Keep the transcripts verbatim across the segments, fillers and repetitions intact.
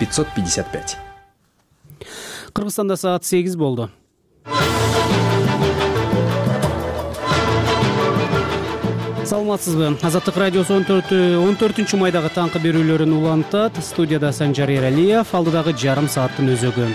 пятьсот пятьдесят пять. Кыргызстанда саат сегиз болду. Саламатсызбы? Азаттык радиосу он төртүнчү майдагы таңкы берүүлөрүн улантат. Студияда Санжар Эралиев, алдыдагы жарым сааттын өзөгү.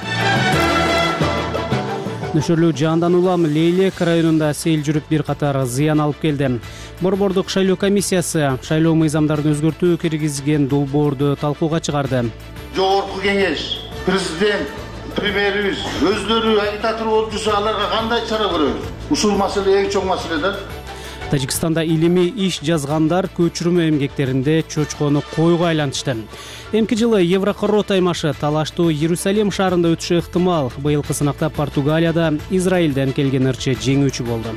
Нөшөрлүү жаандан улам Лейлек районунда сел жүрүп бир катар зыян алып келди. Борбордук шайлоо комиссиясы шайлоо мыйзамдарын өзгөртүү киргизген долбоорду талкууга чыгарды. Жогорку кеңеш, президент, премьерибиз өздөрү агитатор болуп жүрсө аларга кандай чара көрөбүз? Ушул маселе эң чоң маселе да. Тажикстанда илимий иш жазгандар көчүрмө эмгектеринде чочкону койго айлантышты. Эмки жылы Еврокорот аймашы талаштуу Иерусалим шаарында өтүшү ыктымал. Быйылкы сынакта Португалияда Израилден келген ырчы жеңүүчү болду.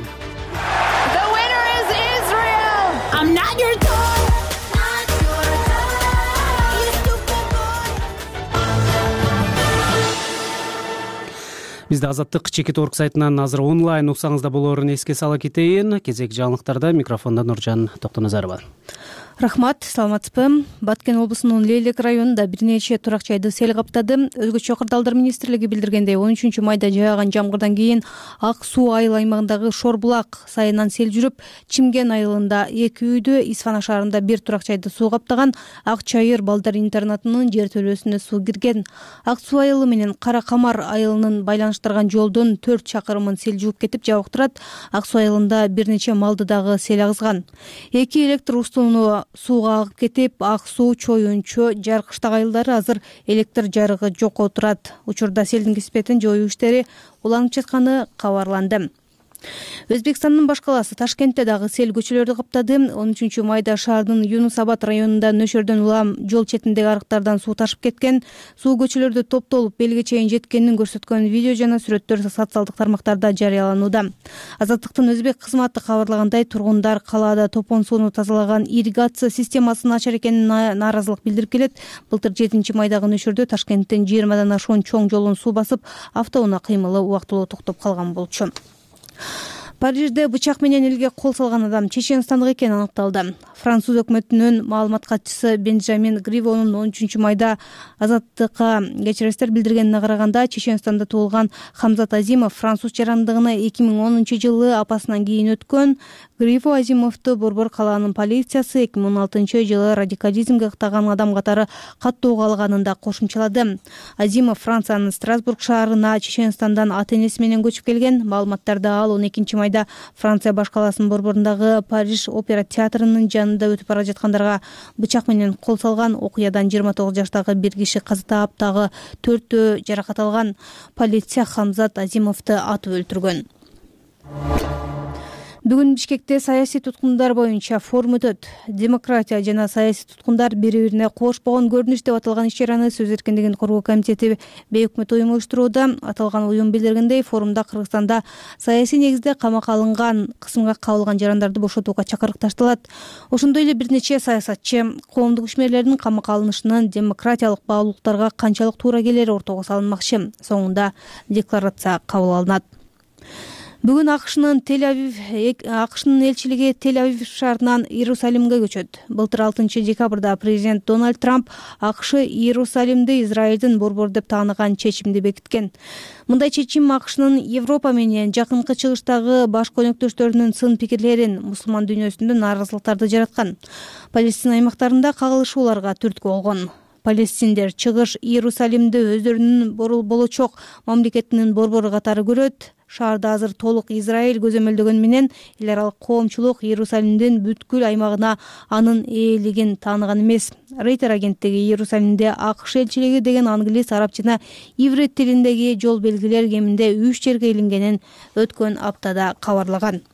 Бизде Азаттык чекит орг сайтынан азыр онлайн уксаңызда болоорун эске сала кетейин. Кезек жаңылыктарда микрофонда Нуржан Токтоназарова. Рахмат, саламатсызбы? Баткен облусунун Лейлек районунда бир нече турак жайды сел каптады. Өзгөчө кырдаалдар министрлиги билдиргендей, он үчүнчү майда жааган жамгырдан кийин Ак Суу айыл аймагындагы Шорбулак сайынан сел жүрүп, Чимген айылында эки үйдө, Исфана шаарында бир турак жайды суу каптаган. Ак Чайыр балдар интернатынын жертөлөсүнө суу кирген. Ак Суу айылы менен Кара Камар айылынын байланыштырган жолдун төрт чакырымын сел жууп кетип жабыктырат. Ак Суу айылында бир нече малды дагы сел агызган. Эки электр устуну сууга агып кетип, Ак Суу, Чоюнчу, Жаркыштак айылдары азыр электр жарыгы жокко турат. Учурда селдин кеспетин жоюу иштери уланып жатканы кабарланды. Өзбекстандын баш калаасы Ташкентте дагы сел көчөлөрдү каптады. он үчүнчү майда шаардын Юнус Абад районунда нөшөрдөн улам жол четиндеги арыктардан суу ташып кеткен. Суу көчөлөрдө топтолуп белге чейин жеткенин көрсөткөн видео жана сүрөттөр социалдык тармактарда жарыяланууда. Азаттыктын өзбек кызматы кабарлагандай, тургундар калаада топон сууну тазалаган ирригация системасын начар экенине нааразылык билдирип келет. Былтыр жетинчи майдагы нөшөрдө Ташкенттин жыйырмадан ашуун чоң жолун суу басып, автоунаа кыймылы убактылуу токтоп калган болчу. Парижде бычак менен элге кол салган адам чеченстандык экени аныкталды. Француз өкмөтүнүн маалымат катчысы Бенжамин Гривонун он үчүнчү майда Азаттыкка кечирестер билдиргенине караганда, Чеченстанда туулган Хамзат Азимов француз жарандыгына эки миң онунчу жылы апасынан кийин өткөн. Гриво Азимовду Борбор калаанын полициясы эки миң он алтынчы жылы радикализмге ыктаган адам катары каттоого алганын кошумчалады. Азимов Франциянын Страсбург шаарына Чеченстандан ата-энеси менен көчүп келген. Маалыматтарда ал он экинчи майда Франция баш калаасынын борборундагы Париж опера театрынын жанында өтүп бара жаткандарга бычак менен кол салган. Окуядан жыйырма тогуз жаштагы бир киши каза таап, дагы төртөө жаракат алган. Полиция Хамзат Азимовду атып өлтүргөн. Бүгүн Бишкекте саясий туткундар боюнча форум өтөт. Демократия жана саясий туткундар бири-бирине кошпогон көрүнүш деп аталган иш-чараны Сөз эркиндигин коргоо комитети бейөкмөт уюму уюштурууда. Аталган уюм билдиргендей, форумда Кыргызстанда саясий негизде камакка алынган, кысымга кабылган жарандарды бошотууга чакырык ташталат. Ошондой эле бир нече саясатчы коомдук ишмерлердин камакка алынышынын демократиялык баалуулуктарга канчалык туура келери ортого салынмакчы. Соңунда декларация кабыл алынат. Бүгүн АКШнын Тель-Авив АКШнын элчилиги Тель-Авив шаарынан Иерусалимге көчөт. Былтыр алтынчы декабрда президент Дональд Трамп АКШ Иерусалимди Израилдин борбору деп тааныган чечимди бекиткен. Мындай чечим АКШнын Европа менен жакынкы чыгыштагы баш көнөктөштөрүнүн сын пикирлерин, мусулман дүйнөсүндө нааразылыктарды жараткан. Палестина аймактарында кагылышууларга түрткү болгон. Палестиндер чыгыш Иерусалимди өздөрүнүн болочок мамлекетинин борбору катары көрөт. Шаарда азыр толук Израиль көзөмөлдөгөн менен эл аралык коомчулук Иерусалимдин бүткүл аймагына анын ээлигин тааныган эмес. Рейтер агенттиги Иерусалимде АКШ элчилиги деген англис, араб жана иврит тилиндеги жол белгилер кеминде үч жерге илингенин өткөн аптада кабарлаган.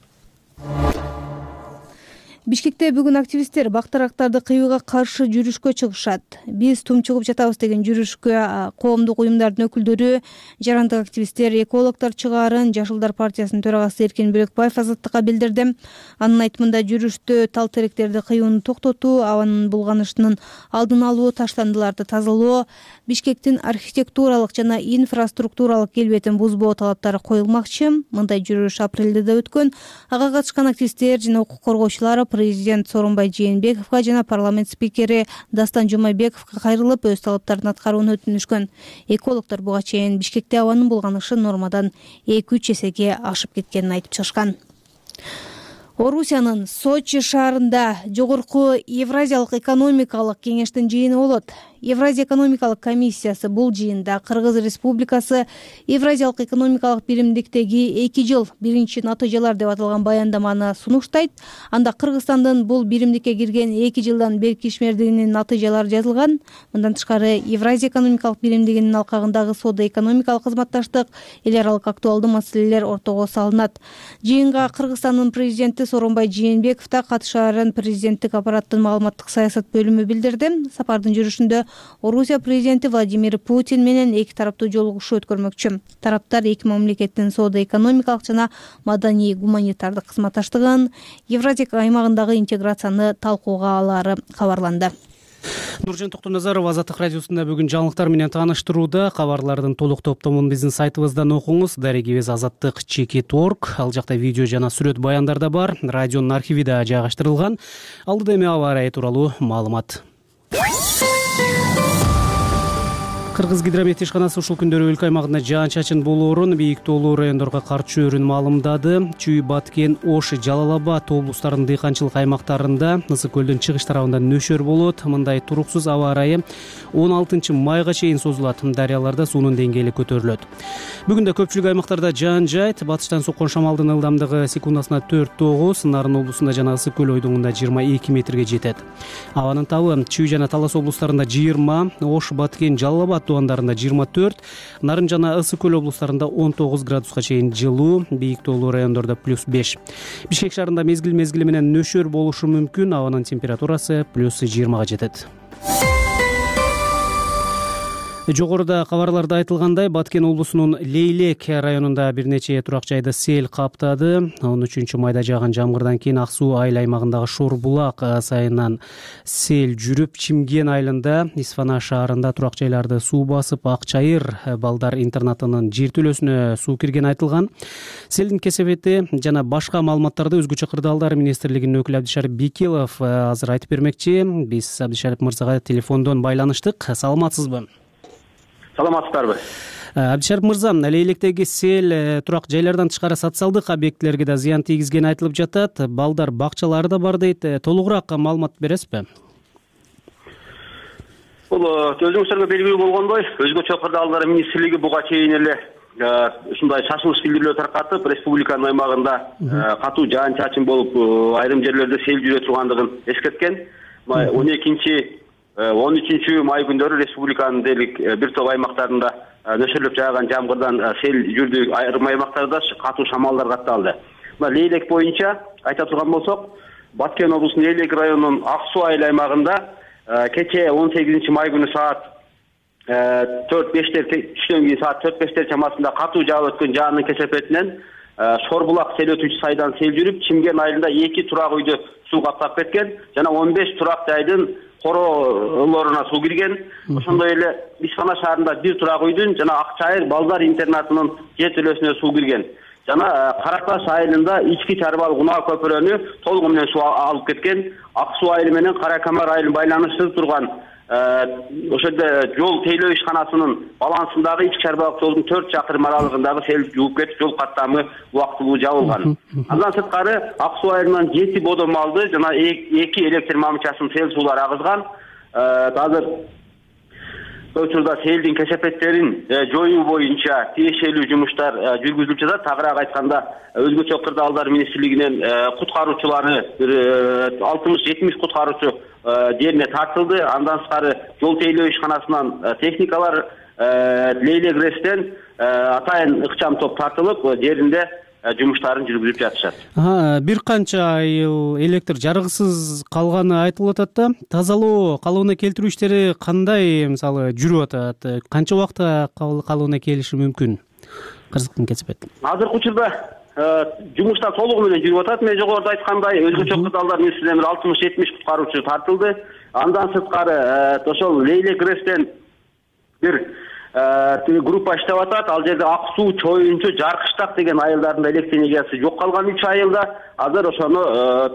Бишкекте бүгүн активисттер бактарактарды кыюуга каршы жүрүшкө чыгышат. Биз тумчугуп жатабыз деген жүрүшкө коомдук уюмдардын өкүлдөрү, жарандык активисттер, экологдор чыгаарын Жашылдар партиясынын төрагасы Эркин Бөлөкбаев Азаттыкка билдирди. Анын айтымында жүрүштө тал теректерди кыюуну токтотуу, абанын булганышынын алдын алуу, таштандыларды тазалоо, Бишкектин архитектуралык жана инфраструктуралык келбетин бузбоо талаптары коюлмакчы. Мындай жүрүш апрелде өткөн. Ага катышкан активисттер жана укук коргоочулар президент Сооронбай Жээнбековго жана парламент спикери Дастан Жумабековго кайрылып өз талаптарын аткарууну өтүнүшкөн. Экологдор буга чейин Бишкекте абанын булганышы нормадан эки үч эсеге ашып кеткенин айтып чыгышкан. Орусиянын Сочи шаарында жогорку Евразиялык экономикалык кеңештин жыйыны болот. Евразия экономикалык комиссиясы бул жыйында Кыргыз Республикасы Евразиялык экономикалык биримдиктеги эки жыл биринчи натыйжалар деп аталган баяндаманы сунуштайт. Анда Кыргызстандын бул биримдикке кирген эки жылдан берки ишмердигинин натыйжалары жазылган. Мындан тышкары Евразия экономикалык биримдигинин алкагындагы соода-экономикалык кызматташтык, эл аралык актуалдуу маселелер ортого салынат. Жыйынга Кыргызстандын президенти Сооронбай Жээнбеков да катышаарын президенттик аппараттын маалыматтык саясат бөлүмү билдирди. Сапардын жүрүшүндө Орусия президенти Владимир Путин менен эки тараптуу жолугушуу өткөрмөкчү. Тараптар эки мамлекеттин соода-экономикалык жана маданий гуманитардык кызматташтыгын, Евразия аймагындагы интеграцияны талкууга алаары кабарланды. Нуржан Токтоназаров Азаттык радиосунда бүгүн жаңылыктар менен тааныштырууда. Кабарлардын толук топтомун биздин сайтыбыздан окуңуз. Дарегибиз Азаттык чекит точка орг. Ал жакта видео жана сүрөт баяндар да бар. Радионун архиви да жайгаштырылган. Алдыда эми аба ырайы тууралуу маалымат. Кыргыз гидромет ишканасы ушул күндөрү өлкө аймагында жаан-чачын болоорун, бийик тоолуу райондорго кар чөөрүн маалымдады. Чүй, Баткен, Ош, Жалал Абад облустарынын дыйканчылык аймактарында ысык көлдүн чыгыш тарабында нөшөр болот. Мындай туруксуз аба ырайы он алтынчы майга чейин созулат. Дарыяларда суунун деңгээли көтөрүлөт. Бүгүн да көпчүлүк аймактарда жаан жайт. Батыштан соккон шамалдын ылдамдыгы секундасына төрт тогуз, Нарын облусунда жана Ысык көл ойдуңунда жыйырма эки метрге жетет. Абанын табы Чүй жана Талас облустарында жыйырма, Ош, Баткен, Жалал Абад туугандарында жыйырма төрт, Нарын жана Ысык көл облустарында он тогуз градуска чейин жылуу, бийик тоолуу райондордо плюс беш. Бишкек шаарында мезгил мезгили менен нөшөр болушу мүмкүн. Абанын температурасы плюс жыйырмага жетет. Жогоруда кабарларда айтылгандай, Баткен облусунун Лейлек районунда бир нече турак жайды сел каптады. он үчүнчү майда жааган жамгырдан кийин Ак суу айыл аймагындагы Шор булак сайынан сел жүрүп, Чимген айылында, Исфана шаарында турак жайларды суу басып, Ак Чайыр балдар интернатынын жертөлөсүнө суу кирген айтылган. Селдин кесепети жана башка маалыматтарды өзгөчө кырдаалдар министрлигинин өкүлү Абдишарип Бекелов азыр айтып бермекчи. Биз Абдишарип мырзага телефондон байланыштык. Саламатсызбы? Саламатсыздарбы? Абдишарип мырза, Лейлектеги сел турак жайлардан тышкары социалдык объектилерге да зыян тийгизгени айтылып жатат. Балдар бакчалары да бар дейт. Толугураак маалымат бересизби? Бул өзүңүздөргө белгилүү болгондой, өзгөчө кырдаалдар министрлиги буга чейин эле ушундай шашылыш билдирүүлөр таркатып, республиканын аймагында катуу жаан-чачын болуп, айрым жерлерде сел жүрө тургандыгын эскерткен. он экинчи он үчүнчү май күндөрү республиканын дээрлик бир топ аймактарында нөшөрлөп жааган жамгырдан сел жүрдү, айрым аймактарда катуу шамалдар катталды. Лейлек боюнча айта турган болсок, Баткен облусунун Лейлек районунун Ак суу айыл аймагында кечээ он сегизинчи май күнү саат төрт бештер түштөн кийин саат төрт бештер чамасында катуу жаап өткөн жаандын кесепетинен Шор булак сел өтүүчү сайдан сел жүрүп, Чимген айылында эки турак үйдү суу каптап кеткен жана он беш турак жайдын короолоруна суу кирген. Ошондой эле Исфана шаарында бир турак үйдүн жана Ак Чайыр балдар интернатынын жертөлөсүнө суу кирген. Жана Караташ айылында ички чарбалык унаа көпүрөнү толугу менен суу алып кеткен. Ак суу айылы менен Кара Камар айылын байланыштырып турган ошондо жол тейлөө ишканасынын балансындагы ички чарбалык жолдун төрт чакырым аралыгындагы сел жууп кетип, жол каттамы убактылуу жабылган. Андан сырткары Ак суу айылынан жети бодо малды жана эки электр мамычасын сел суулар агызган. Азыр учурда селдин кесепеттерин жоюу боюнча тиешелүү жумуштар жүргүзүлүп жатат. Тагыраак айтканда, өзгөчө кырдаалдар министрлигинен куткаруучулары бир алтымыш жетимиш куткаруучу жерине тартылды. Андан сырткары жол тейлөө ишканасынан техникалар, Лейлек РЭСтен атайын ыкчам топ тартылып, жеринде жумуштарын жүргүзүп жатышат. Бир канча айыл электр жарыгысыз калганы айтылып атат да. Тазалоо, калыбына келтирүү иштери кандай, мисалы, жүрүп атат? Канча убакытта калыбына келиши мүмкүн? Кырсыктын кесепети. Азыркы учурда жумуштар толугу менен жүрүп атат. Мен жогоруда айткандай, өзгөчө кырдаалдар министрлигинен бир алтымыш жетимиш куткаруучу тартылды. Андан сырткары ошол Лейлек РЭСтен бир группа иштеп атат. Ал жерде Ак суу, Чоюнчу, Жаркыштак деген айылдарында электр энергиясы жок калган үч айылда. Азыр ошону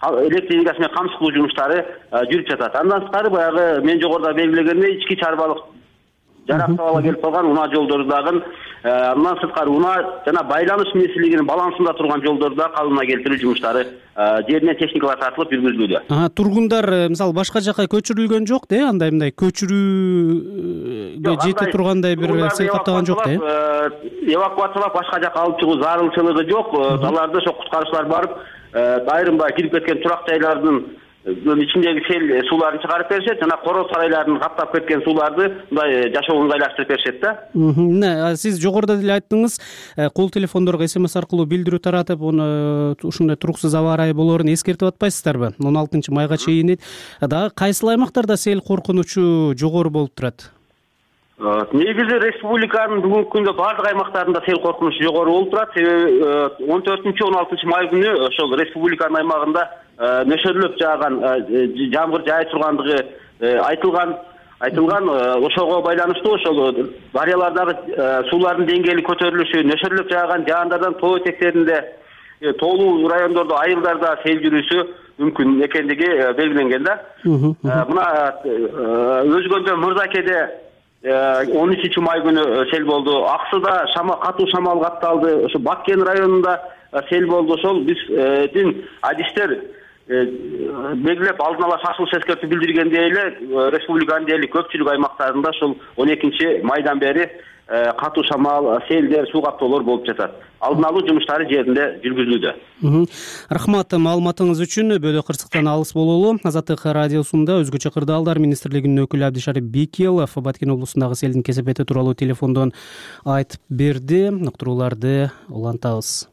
электр энергиясы менен камсыз кылуу жумуштары жүрүп жатат. Андан тышкары баягы мен жогоруда белгилегендей ички чарбалык жарактап ала келип калган унаа жолдорду дагы, андан сырткары унаа жана байланыш министрлигинин балансында турган жолдорду да калыбына келтирүү жумуштары жеринен техникалар тартылып жүргүзүлүүдө. Тургундар мисалы башка жака көчүрүлгөн жок да, андай мындай көчүрүүгө жете тургандай бир сый каптаган жок да. Эвакуациялап башка жака алып чыгуу зарылчылыгы жок. Аларды ошо куткаруучулар барып, айрымда кирип кеткен турак жайлардын ичиндеги сел сууларын чыгарып беришет, жана короо сарайларын каптап кеткен сууларды мындай жашоого ыңгайлаштырып беришет да. Мына сиз жогоруда деле айттыңыз, кол телефондорго смс аркылуу билдирүү таратып, аны ушундай туруксуз аба ырайы болоорун эскертип атпайсыздарбы? он алтынчы майга чейин дагы кайсыл аймактарда сел коркунучу жогору болуп турат? Негизи республиканын бүгүнкү күндө бардык аймактарында сел коркунучу жогору болуп турат. Себеби он төртүнчү он алтынчы май күнү ошол республиканын аймагында нөшөрлөп жааган жамгыр жаай тургандыгы айтылган. Айтылган ошого байланыштуу ошол дарыялардагы суулардын деңгээли көтөрүлүшү, нөшөрлөп жааган жаандардан тоо этектеринде, тоолуу райондордо, айылдарда сел жүрүшү мүмкүн экендиги белгиленген да. Мына өзгөндө Мырзакеде он үчүнчү май күнү сел болду. Аксыда шама катуу шамал катталды. Ошо Баккен районунда сел болду. Ошол биздин адистер белгилеп алдын ала шашылыш эскертүү билдиргендей эле республиканын дээрлик көпчүлүк аймактарында ошол он экинчи майдан бери катуу шамал, селдер, суу каптоолор болуп жатат. Алдын алуу жумуштары жеринде жүргүзүлүүдө. Рахмат маалыматыңыз үчүн. Бөлө кырсыктан алыс бололу. Азаттык радиосунда Өзгөчө кырдаалдар министрлигинин өкүлү Абдишарип Бекелов Баткен облусундагы селдин кесепети тууралуу телефондон айтып берди. Уктурууларды улантабыз.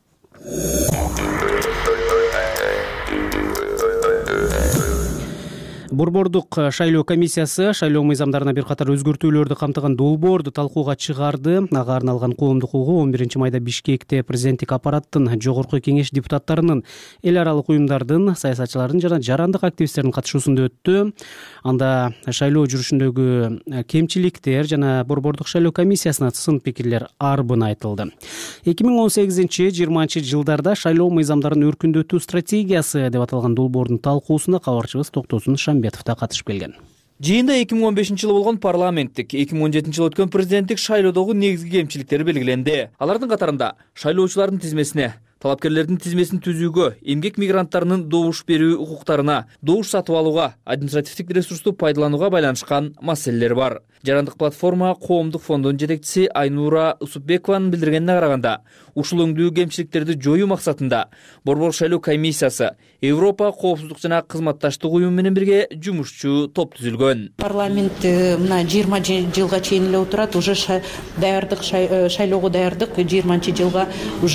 Борбордук шайлоо комиссиясы шайлоо мыйзамдарына бир катар өзгөртүүлөрдү камтыган долбоорду талкууга чыгарды. Ага арналган коомдук угуу он биринчи майда Бишкекте президенттик аппараттын, жогорку кеңеш депутаттарынын, эл аралык уюмдардын, саясатчылардын жана жарандык активисттердин катышуусунда өттү. Анда шайлоо жүрүшүндөгү кемчиликтер жана борбордук шайлоо комиссиясына сын пикирлер арбын айтылды. эки миң он сегизинчи жыйырманчы жылдарда шайлоо мыйзамдарын өркүндөтүү стратегиясы деп аталган долбоордун талкуусуна кабарчыбыз Токтосун Шамбетов да катышып келген. Жыйында эки миң он бешинчи жылы болгон парламенттик, эки миң он жетинчи жылы өткөн президенттик шайлоодогу негизги кемчиликтери белгиленди. Алардын катарында шайлоочулардын тизмесине, талапкерлердин тизмесин түзүүгө, эмгек мигранттарынын добуш берүү укуктарына, добуш сатып алууга, административдик ресурсту пайдаланууга байланышкан маселелер бар. Жарандык платформа коомдук фондунун жетекчиси Айнура Усупбекованын билдиргенине караганда, ушул өңдүү кемчиликтерди жоюу максатында Борбордук шайлоо комиссиясы Европа коопсуздук жана кызматташтык уюму менен бирге жумушчу топ түзүлгөн. Парламент мына жыйырма жылга чейин эле отурат, уже даярдык шайлоого даярдык жыйырманчы жылга уже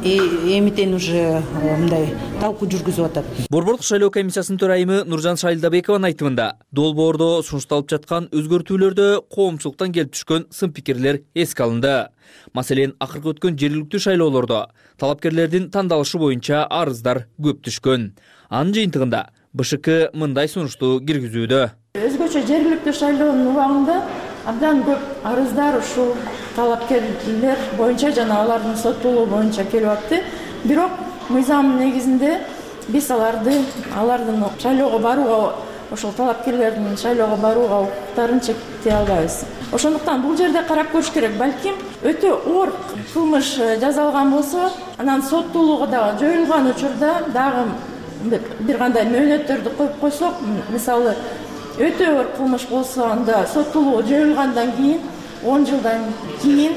эмитен уже мындай талкуу жүргүзүп атат. Борбордук шайлоо комиссиясынын төрайымы Нуржан Шайлдабекованын айтымында, долбоордо сунушталып жаткан өзгөртүүлөрдө коомчулуктан келип түшкөн сын пикирлер эске алынды. Маселен, акыркы өткөн жергиликтүү шайлоолордо талапкерлердин тандалышы боюнча арыздар көп түшкөн. Анын жыйынтыгында БШК мындай сунушту киргизүүдө. Өзгөчө жергиликтүү шайлоонун убагында абдан көп арыздар ушул талапкерлер боюнча жана алардын соттолуу боюнча келип атты. Бирок мыйзам негизинде биз аларды алардын шайлоого барууга, ошол талапкерлердин шайлоого барууга укуктарын чектей албайбыз. Ошондуктан бул жерде карап көрүш керек. Балким өтө оор кылмыш жазалган болсо, анан соттолууга дагы жоюлган учурда дагы бир кандай мөөнөттөрдү коюп койсок, мисалы өтө оор кылмыш болсо, анда соттолуу жоюлгандан кийин он жылдан кийин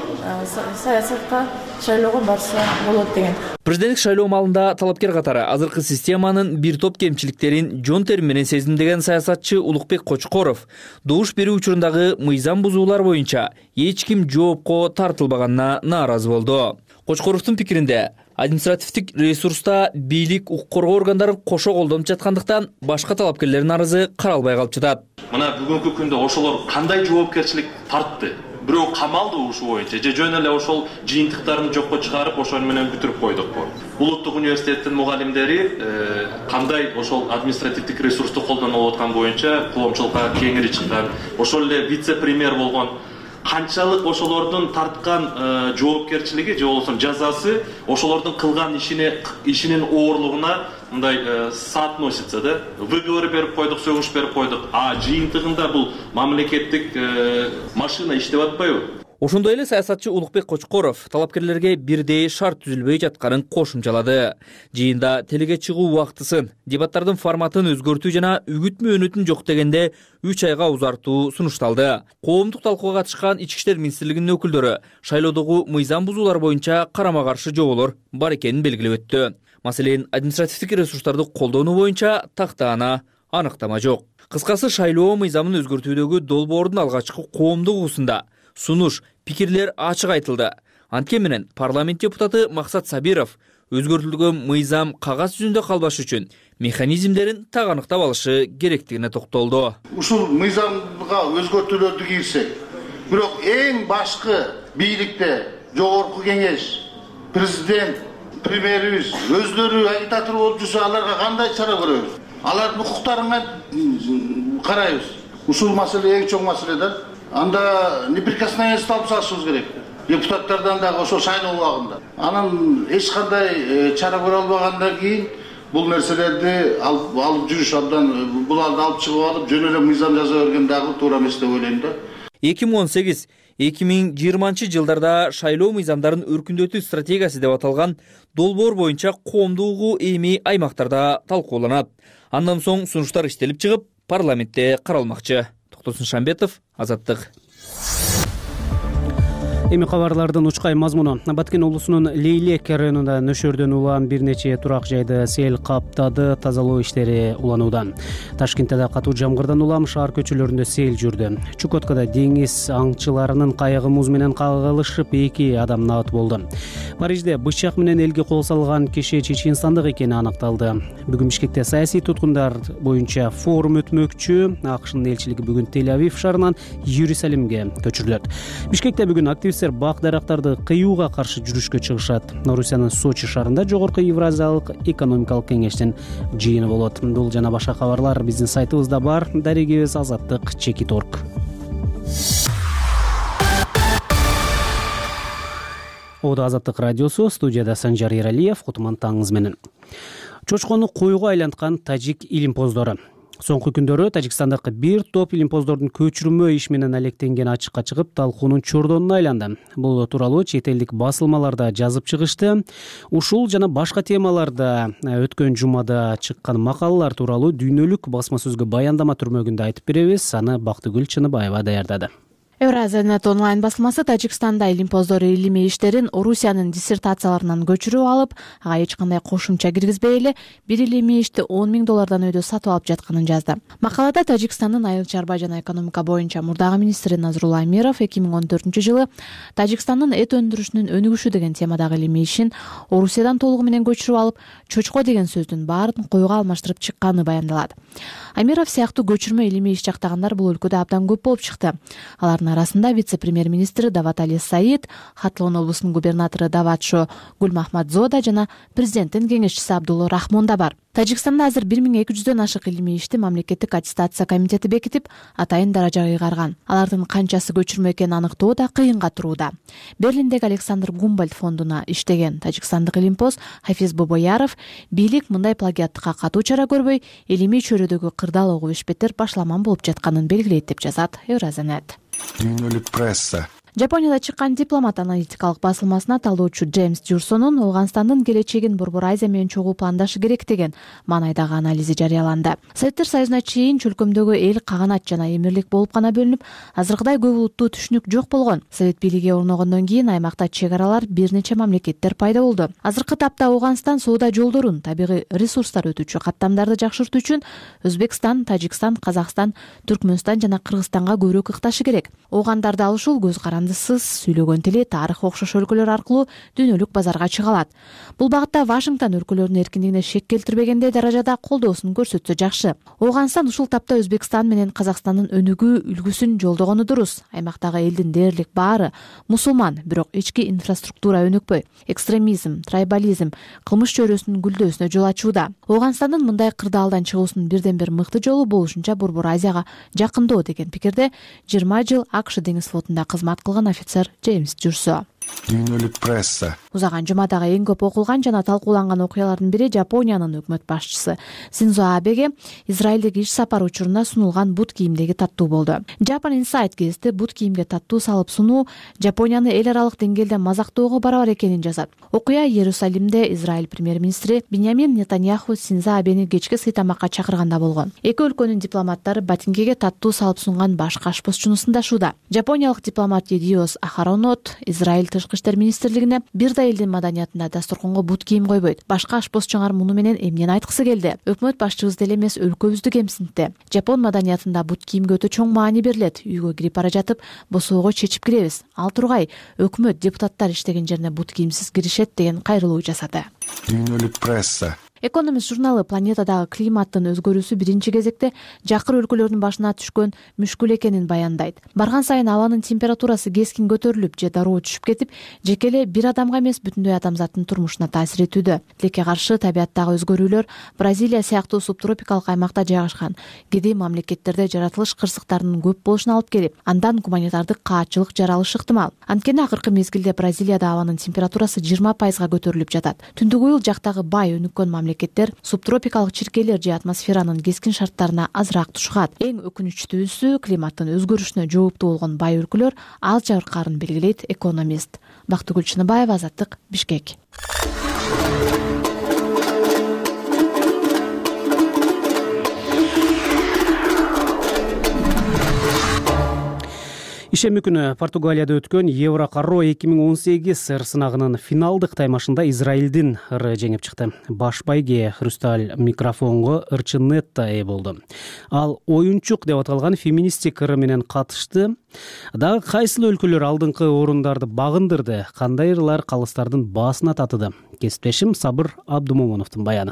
саясатка шайлоого барса болот деген. Президенттик шайлоо маалында талапкер катары азыркы системанын бир топ кемчиликтерин жон тери менен сезимдеген саясатчы Улукбек Кочкоров добуш берүү учурундагы мыйзам бузуулар боюнча эч ким жоопко тартылбаганына нааразы болду. Кочкоровдун пикиринде, административдик ресурста бийлик, укук коргоо органдары кошо колдонуп жаткандыктан башка талапкерлердин арызы каралбай калып жатат. Мына бүгүнкү күндө ошолор кандай жоопкерчилик тартты? Бирөө камалды ушу боюнча, же жөн эле ошол жыйынтыктарын жокко чыгарып, ошол менен бүтүрүп койдукпу? Улуттук университеттин мугалимдери кандай ошол административдик ресурсту колдонуп аткан боюнча коомчулукка кеңири чыккан, ошол эле вице-премьер болгон. Канчалык ошолордун тарткан жоопкерчилиги же болбосо жазасы ошолордун кылган ишине ишинин оорлугуна мындай соотносится да, выговор берип койдук, сөгүш берип койдук, а жыйынтыгында бул мамлекеттик машина иштеп атпайбы? Ошондой эле саясатчы Улукбек Кочкоров талапкерлерге бирдей шарт түзүлбөй жатканын кошумчалады. Жыйында телеге чыгуу убактысын, дебаттардын форматын өзгөртүү жана үгүт мөөнөтүн жок дегенде үч айга узартуу сунушталды. Коомдук талкууга катышкан Ички иштер министрлигинин өкүлдөрү шайлоодогу мыйзам бузуулар боюнча карама каршы жоолор бар экенин белгилеп өттү. Маселен, административдик ресурстарды колдонуу боюнча тактаана аныктама жок. Кыскасы, шайлоо мыйзамын өзгөртүүдөгү долбоордун алгачкы коомдук угусунда сунуш, пикирлер ачык айтылды. Анткени менен парламент депутаты Максат Сабиров өзгөртүлгөн мыйзам кагаз жүзүндө калбаш үчүн механизмдерин так аныктап алышы керектигине токтолду. Ушул мыйзамга өзгөртүүлөрдү кирсек, бирок эң башкы бийликте жогорку кеңеш, президент, премьерибиз өздөрү агитатор болуп жүрсө, аларга кандай чара көрөбүз? Алардын укуктарына карайбыз. Ушул маселе эң чоң маселе да. Анда неприкосновенность алып салышыбыз керек. Депутаттардан дагы ошо шайлоо убагында. Анан эч кандай чара көрө албагандан кийин бул нерселерди алып алып жүрүш абдан, бул алды алып чыгып алып жөн эле мыйзам жаза берген дагы туура эмес деп ойлойм да. эки миң он сегиз эки миң жыйырманчы жылдарда шайлоо мыйзамдарын өркүндөтүү стратегиясы деп аталган долбоор боюнча коомдугу эми аймактарда талкууланат. Андан соң сунуштар иштелип чыгып, парламентте каралмакчы. Токтосун Шамбетов, Азаттык. Эми кабарлардын учкай мазмуну. Баткен облусунун Лейлек районунда нөшөрдөн улам бир нече турак жайды сел каптады, тазалоо иштери уланууда. Ташкентте да катуу жамгырдан улам шаар көчөлөрүндө сел жүрдү. Чукоткада деңиз аңчыларынын кайыгы муз менен кагылышып эки адам набат болду. Парижде бычак менен элге кол салган киши чеченстандык экени аныкталды. Бүгүн Бишкекте саясий туткундар боюнча форум өтмөкчү. АКШнын элчилиги бүгүн Тель-Авив шаарынан Иерусалимге көчүрүлөт. Бишкекте бүгүн активисттер бак дарактарды кыюуга каршы жүрүшкө чыгышат. Орусиянын Сочи шаарында жогорку Евразиялык экономикалык кеңештин жыйыны болот. Бул жана башка кабарлар биздин сайтыбызда бар. Дарегибиз Азаттык чекит орг. Ода Азаттык радиосу, студияда Санжар Ералиев, кутман таңыңыз менен. Чочкону койго айланткан тажик илимпоздору. Соңку күндөрү Тажикстандагы бир топ илимпоздордун көчүрмө иш менен алектенген ачыкка чыгып, талкуунун чордонуна айланды. Бул тууралуу чет элдик басылмаларда жазып чыгышты. Ушул жана башка темаларда өткөн жумада чыккан макалалар тууралуу дүйнөлүк басма сөзгө баяндама түрмөгүндө айтып беребиз. Аны Бактыгүл Чыныбаева даярдады. Евразиянет онлайн басылмасы Тажикстанда илимпоздор илимий иштерин Орусиянын диссертацияларынан көчүрүп алып, ага эч кандай кошумча киргизбей эле бир илимий ишти он миң доллардан өйдө сатып алып жатканын жазды. Макалада Тажикстандын айыл чарба жана экономика боюнча мурдагы министри Назрулла Амиров эки миң он төртүнчү жылы Тажикстандын эт өндүрүшүнүн өнүгүшү деген темадагы илимий ишин Орусиядан толугу менен көчүрүп алып, чочко деген сөздүн баарын койго алмаштырып чыкканы баяндалат. Амиров сыяктуу көчүрмө илимий иш жактагандар бул өлкөдө абдан көп болуп чыкты. Алардын арасында вице-премьер-министри Дават Али Саид, Хатлон облусунун губернатору Даватшо Гулмахмадзода жана президенттин кеңешчиси Абдулла Рахмон да бар. Тажикстанда азыр бир миң эки жүздөн ашык илимий ишти мамлекеттик аттестация комитети бекитип, атайын даражага ыйгарган. Алардын канчасы көчүрмө экенин аныктоо да кыйынга турууда. Берлиндеги Александр Гумбольдт фондуна иштеген тажикстандык илимпоз Хафиз Бобояров бийлик мындай плагиаттыкка катуу чара көрбөй, илимий чөйрөдөгү кырдаал огу бешпеттер башламан болуп жатканын белгилейт деп жазат Евразиянет. Дүйнөлүк пресса. Жапонияда чыккан дипломат аналитикалык басылмасына талоочу Джеймс Джурсонун Ооганстандын келечегин Борбор Азия менен чогуу пландашы керек деген маанайдагы анализи жарыяланды. Советтер Союзуна чейин чөлкөмдөгү эл каганат жана эмирлик болуп гана бөлүнүп, азыркыдай көп улуттуу түшүнүк жок болгон. Совет бийлиги орногондон кийин аймакта чек аралар бир нече мамлекеттер пайда болду. Азыркы тапта Ооганстан соода жолдорун, табигый ресурстар өтүүчү каттамдарды жакшыртуу үчүн Өзбекстан, Тажикстан, Казакстан, Түркмөнстан жана Кыргызстанга көбүрөөк ыкташы керек. Оогандарды алышуу көз каранды сыз, сүйлөгөн тили, тарых окшош өлкөлөр аркылуу дүйнөлүк базарга чыга алат. Бул багытта Вашингтон өлкөлөрдүн эркиндигине шек келтирбегендей даражада колдоосун көрсөтсө жакшы. Ооганстан ушул тапта Өзбекстан менен Казакстандын өнүгүү үлгүсүн жолдогону дурус. Аймактагы элдин дээрлик баары мусулман, бирок ички инфраструктура өнүкпөй. Экстремизм, трайбализм кылмыш чөйрөсүнүн гүлдөөсүнө жол ачууда. Ооганстандын мындай кырдаалдан чыгуусунун бирден бир мыкты жолу болушунча Борбор Азияга жакындоо деген пикирде жыйырма жыл АКШ деңиз флотунда кызмат кылган офицер Джеймс Джурсо. Дүйнөлүк пресса. Узаган жумадагы эң көп окулган жана талкууланган окуялардын бири Жапониянын өкмөт башчысы Синдзо Абеге Израилдеги иш сапары учуруна сунулган бут кийимдеги таттуу болду. Japan Insight гезити бут кийимге таттуу салып сунуу Жапонияны эл аралык деңгээлде мазактоого барабар экенин жазат. Окуя Иерусалимде Израиль премьер-министри Биньямин Нетаньяху Синдзо Абени кечки сыйтамакка чакырганда болгон. Эки өлкөнүн дипломаттары батингеге таттуу салып сунган башкы ашпозчуну сындашууда. Жапониялык дипломат Едиос Ахаронот Израиль тышкы иштер министрлигине бир да элдин маданиятында дасторконго бут кийим койбойт. Башка ашпозчуңар муну менен эмнени айткысы келди? Өкмөт башчыбыз деле эмес, өлкөбүздү кемсинтти. Жапон маданиятында бут кийимге өтө чоң маани берилет. Үйгө кирип бара жатып, босоого чечип киребиз. Ал тургай, өкмөт депутаттар иштеген жерине бут кийимсиз киришет деген кайрылуу жасады. Дүйнөлүк пресса. Экономист журналы планетадагы климаттын өзгөрүүсү биринчи кезекте жакыр өлкөлөрдүн башына түшкөн мүшкүл экенин баяндайт. Барган сайын абанын температурасы кескин көтөрүлүп же дароо түшүп кетип, жеке эле бир адамга эмес бүтүндөй адамзаттын турмушуна таасир этүүдө. Тилекке каршы табиаттагы өзгөрүүлөр Бразилия сыяктуу субтропикалык аймакта жайгашкан кедей мамлекеттерде жаратылыш кырсыктарынын көп болушуна алып келип, андан гуманитардык каатчылык жаралышы ыктымал. Анткени акыркы мезгилде Бразилияда абанын температурасы жыйырма пайызга көтөрүлүп жатат. Түндүк уюл жактагы бай өнүккөн мамлекеттер субтропикалык чиркейлер же атмосферанын кескин шарттарына азыраак тушкат. Эң өкүнүчтүүсү климаттын өзгөрүшүнө жооптуу болгон бай өлкөлөр аз жабыркаарын белгилейт экономист. Бактыгүл Чыныбаева, Азаттык, Бишкек. Ишемби күнү Португалияда өткөн Еврокаро эки миң он сегиз ыр сынагынын финалдык таймашында Израилдин ыры жеңип чыкты. Баш байге хрусталь микрофонго ырчы Нетта ээ болду. Ал оюнчук деп аталган феминисттик ыры менен катышты. Дагы кайсыл өлкөлөр алдыңкы орундарды багындырды, кандай ырлар калыстардын баасына татыды? Кесиптешим Сабыр Абдумомоновдун баяны.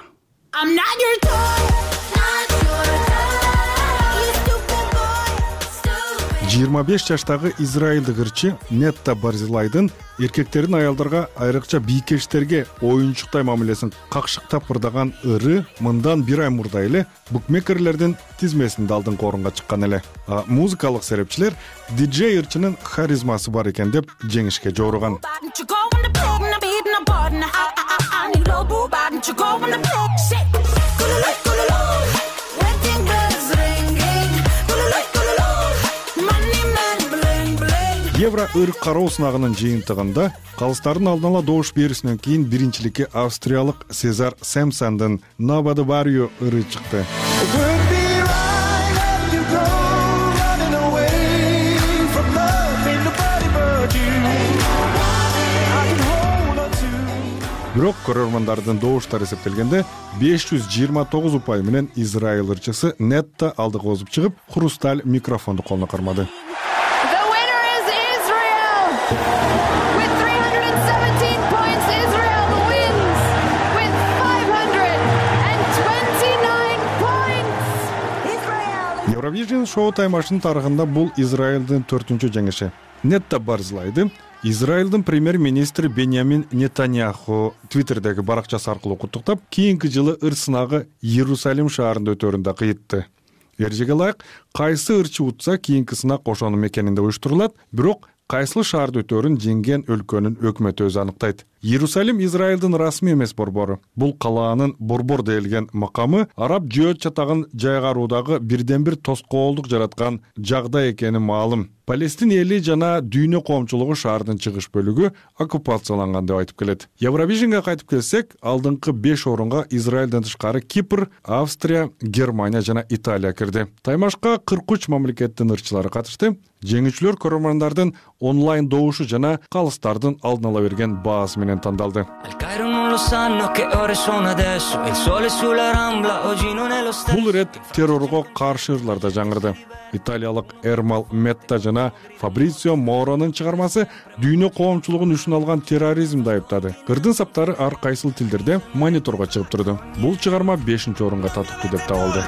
жыйырма беш жаштагы израилдик ырчы Нетта Барзилайдын эркектердин аялдарга айрыкча бийкештерге оюнчуктай мамилесин какшыктап ырдаган ыры мындан бир ай мурда эле букмекерлердин тизмесинде алдыңкы орунга чыккан эле. Музыкалык серепчилер диджей ырчынын харизмасы бар экен деп жеңишке жоруган. Евро ыр кароо сынагынын жыйынтыгында калыстардын алдын ала добуш берүүсүнөн кийин биринчиликке австриялык Сезар Сэмпсондун Nobody But You ыры чыкты. Бирок көрөрмандардын добуштары эсептелгенде беш жүз жыйырма тогуз упай менен Израиль ырчысы Нетта алдыга озуп чыгып, хрусталь микрофонду колуна кармады. Евровижн шоу таймашынын тарыхында бул Израилдин төртүнчү жеңиши. Нетта Барзилайды Израилдин премьер-министри Беньямин Нетаньяху Твиттердеги баракчасы аркылуу куттуктап, кийинки жылы ыр сынагы Иерусалим шаарында өтөрүн да кыйтты. Эрежеге ылайык, кайсы ырчы утса кийинки сынак ошонун мекенинде уюштурулат, бирок кайсыл шаарда өтөрүн жеңген өлкөнүн өкмөтү өзү аныктайт. Иерусалим Израилдин расмий эмес борбору. Бул калаанын борбор делген макамы араб жөөт чатагын жайгаруудагы бирден бир тоскоолдук жараткан жагдай экени маалым. Палестин эли жана дүйнө коомчулугу шаардын чыгыш бөлүгү оккупацияланган деп айтып келет. Евровижнге кайтып келсек, алдыңкы беш орунга Израилден тышкары Кипр, Австрия, Германия жана Италия кирди. Таймашка кырк үч мамлекеттин ырчылары катышты. Жеңүүчүлөр көрөрмандардын онлайн добушу жана калыстардын алдын ала берген баасы менен тандалды. Бул ирет террорго каршы ырларда жаңырды. Италиялык Эрмал Метта жана Фабрицио Моронун чыгармасы дүйнө коомчулугун үчүн алган терроризмди айыптады. Кырдын саптары ар кайсыл тилдерде мониторго чыгып турду. Бул чыгарма бешинчи орунга татыктуу деп табылды.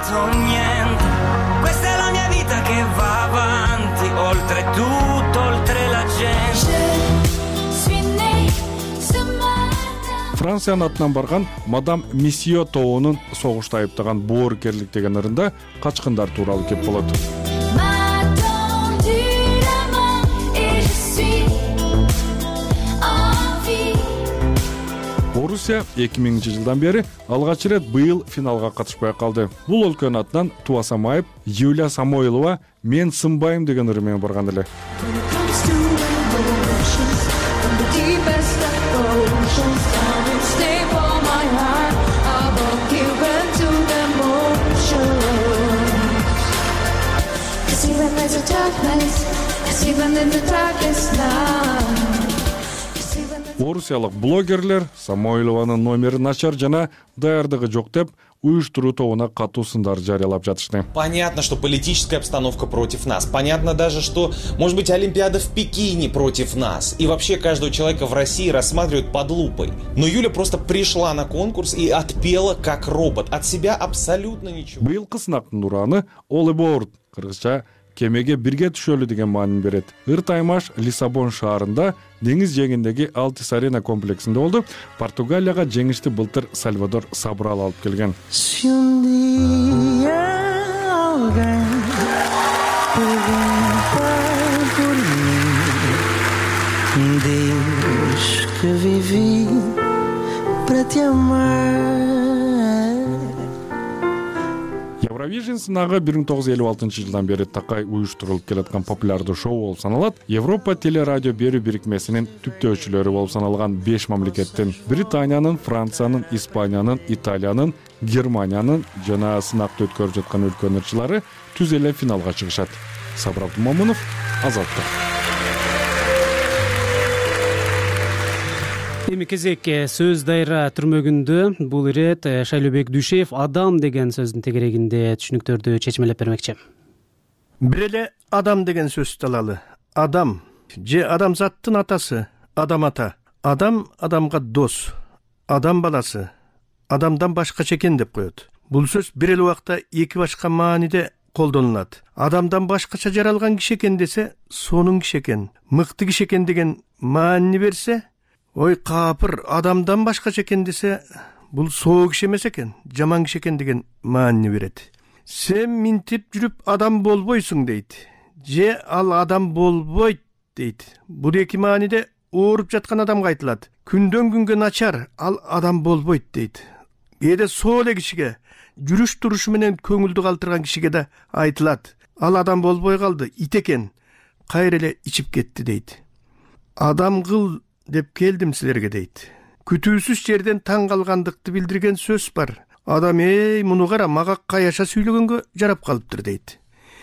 Франциянын атынан барган мадам Мисио тоонун согушта айыптаган боорукерлик деген ырында качкындар тууралуу кеп болот. Орусия эки миңинчи жылдан бери алгач ирет быйыл финалга катышпай калды. Бул өлкөнүн атынан Туа Самаев, Юлия Самойлова "Мен сынбайм" деген ыры менен барган эле. Орусиялык блогерлер Самойлованын номери начар жана даярдыгы жок деп уюштуруу тобуна катуу сындар жарыялап жатышты. Понятно, что политическая обстановка против нас. Понятно даже, что, может быть, Олимпиада в Пекине против нас. И вообще каждого человека в России рассматривают под лупой. Но Юля просто пришла на конкурс и отпела как робот. От себя абсолютно ничего. Быйылкы сынактын ураны All Aboard, кыргызча кемеге бирге түшөлү деген маанини берет. Ыр таймаш Лиссабон шаарында деңиз жээгиндеги Алтис Арена комплексинде болду. Португалияга жеңишти былтыр Сальвадор Собрал алып келген. Евровижн сынагы бир миң тогуз жүз элүү алтынчы жылдан бери такай уюштурулуп келаткан популярдуу шоу болуп саналат. Европа телерадио берүү бирикмесинин түптөөчүлөрү болуп саналган беш мамлекеттин Британиянын, Франциянын, Испаниянын, Италиянын, Германиянын жана сынакты өткөрүп жаткан өлкөнүн ырчылары түз эле финалга чыгышат. Сабыр Абдумомунов, Азаттык. Эми кезек сөз дайра түрмөгүндө бул ирет Шайлообек Дүйшеев адам деген сөздүн тегерегинде түшүнүктөрдү чечмелеп бермекчи. Бир эле адам деген сөздү алалы. Адам же адамзаттын атасы, адам ата. Адам адамга дос, адам баласы, адамдан башкача экен деп коет. Бул сөз бир эле убакта эки башка мааниде колдонулат. Адамдан башкача жаралган киши экен десе, сонун киши экен, мыкты киши экен деген маанини берсе, ой капыр, адамдан башкача экен десе, бул соо киши эмес экен, жаман киши экен деген маанини берет. Сен минтип жүрүп адам болбойсуң дейт. Же ал адам болбойт дейт. Бул эки мааниде ооруп жаткан адамга айтылат. Күндөн күнгө начар, ал адам болбойт дейт. Кээде соо эле кишиге, жүрүш турушу менен көңүлдү калтырган кишиге да айтылат. Ал адам болбой калды, ит экен, кайра эле ичип кетти дейт. Адам кыл деп келдим силерге дейт. Күтүүсүз жерден таң калгандыкты билдирген сөз бар. Адам эй, муну кара, мага каяша сүйлөгөнгө жарап калыптыр дейт.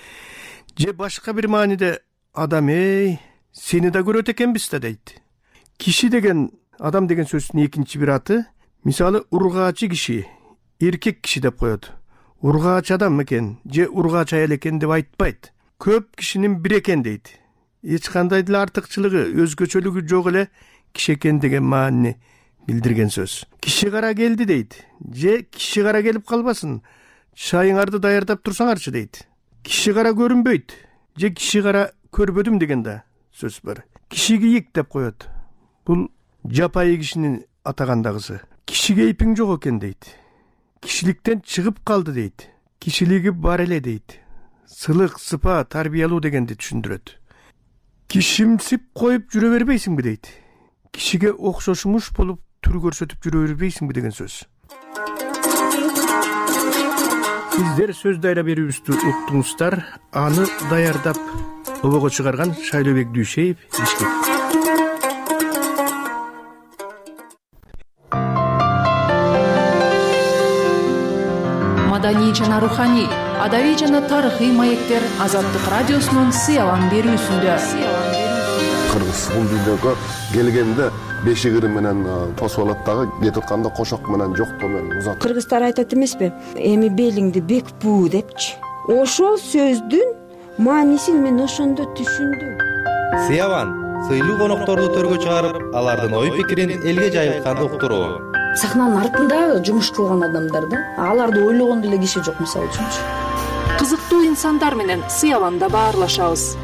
Же башка бир мааниде адам эй, сени да көрөт экенбиз да дейт. Киши деген, адам деген сөздүн экинчи бир аты, мисалы ургаачы киши, эркек киши деп коет. Ургаач адам экен, же ургаач аял экен деп айтпайт. Көп кишинин бир экен дейт. Эч кандай деле артыкчылыгы, өзгөчөлүгү жок эле киши экен деген маанини билдирген сөз. Киши кара келди дейт. Же киши кара келип калбасын, чайыңарды даярдап турсаңарчы дейт. Киши кара көрүнбөйт. Же киши кара көрбөдүм деген да сөз бар. Киши кийик деп коет. Бул жапайы кишинин атагандагысы. Киши кейпиң жок экен дейт. Кишиликтен чыгып калды дейт. Кишилиги бар эле дейт. Сылык, сыпа, тарбиялуу дегенди түшүндүрөт. Кишимсип коюп жүрө бербейсиңби дейт. Кишиге окшошмуш болуп түр көрсөтүп жүрө бербейсиңби деген сөз. Сиздер сөз дайра берүүбүздү уктуңуздар. Аны даярдап обого чыгарган Шайлообек Дүйшеев, Бишкек. Маданий жана руханий, адабий жана тарыхый маектер Азаттык радиосунун сыялан берүүсүндө. Кыргыз бул дүйнөгө келгенде бешик ыры менен тосуп алат дагы, кетип атканда кошок менен жоктоо менен узат. Кыргыздар айтат эмеспи? Эми белиңди бек буу депчи. Ошол сөздүн маанисин мен ошондо түшүндүм. Сыяван сыйлуу конокторду төргө чыгарып, алардын ой пикирин элге жайылткан уктуруу. Сахнанын артында жумуш кылган адамдар да, аларды ойлогон деле киши жок, мисалы үчүнчү. Кызыктуу инсандар менен сыяванда баарлашабыз.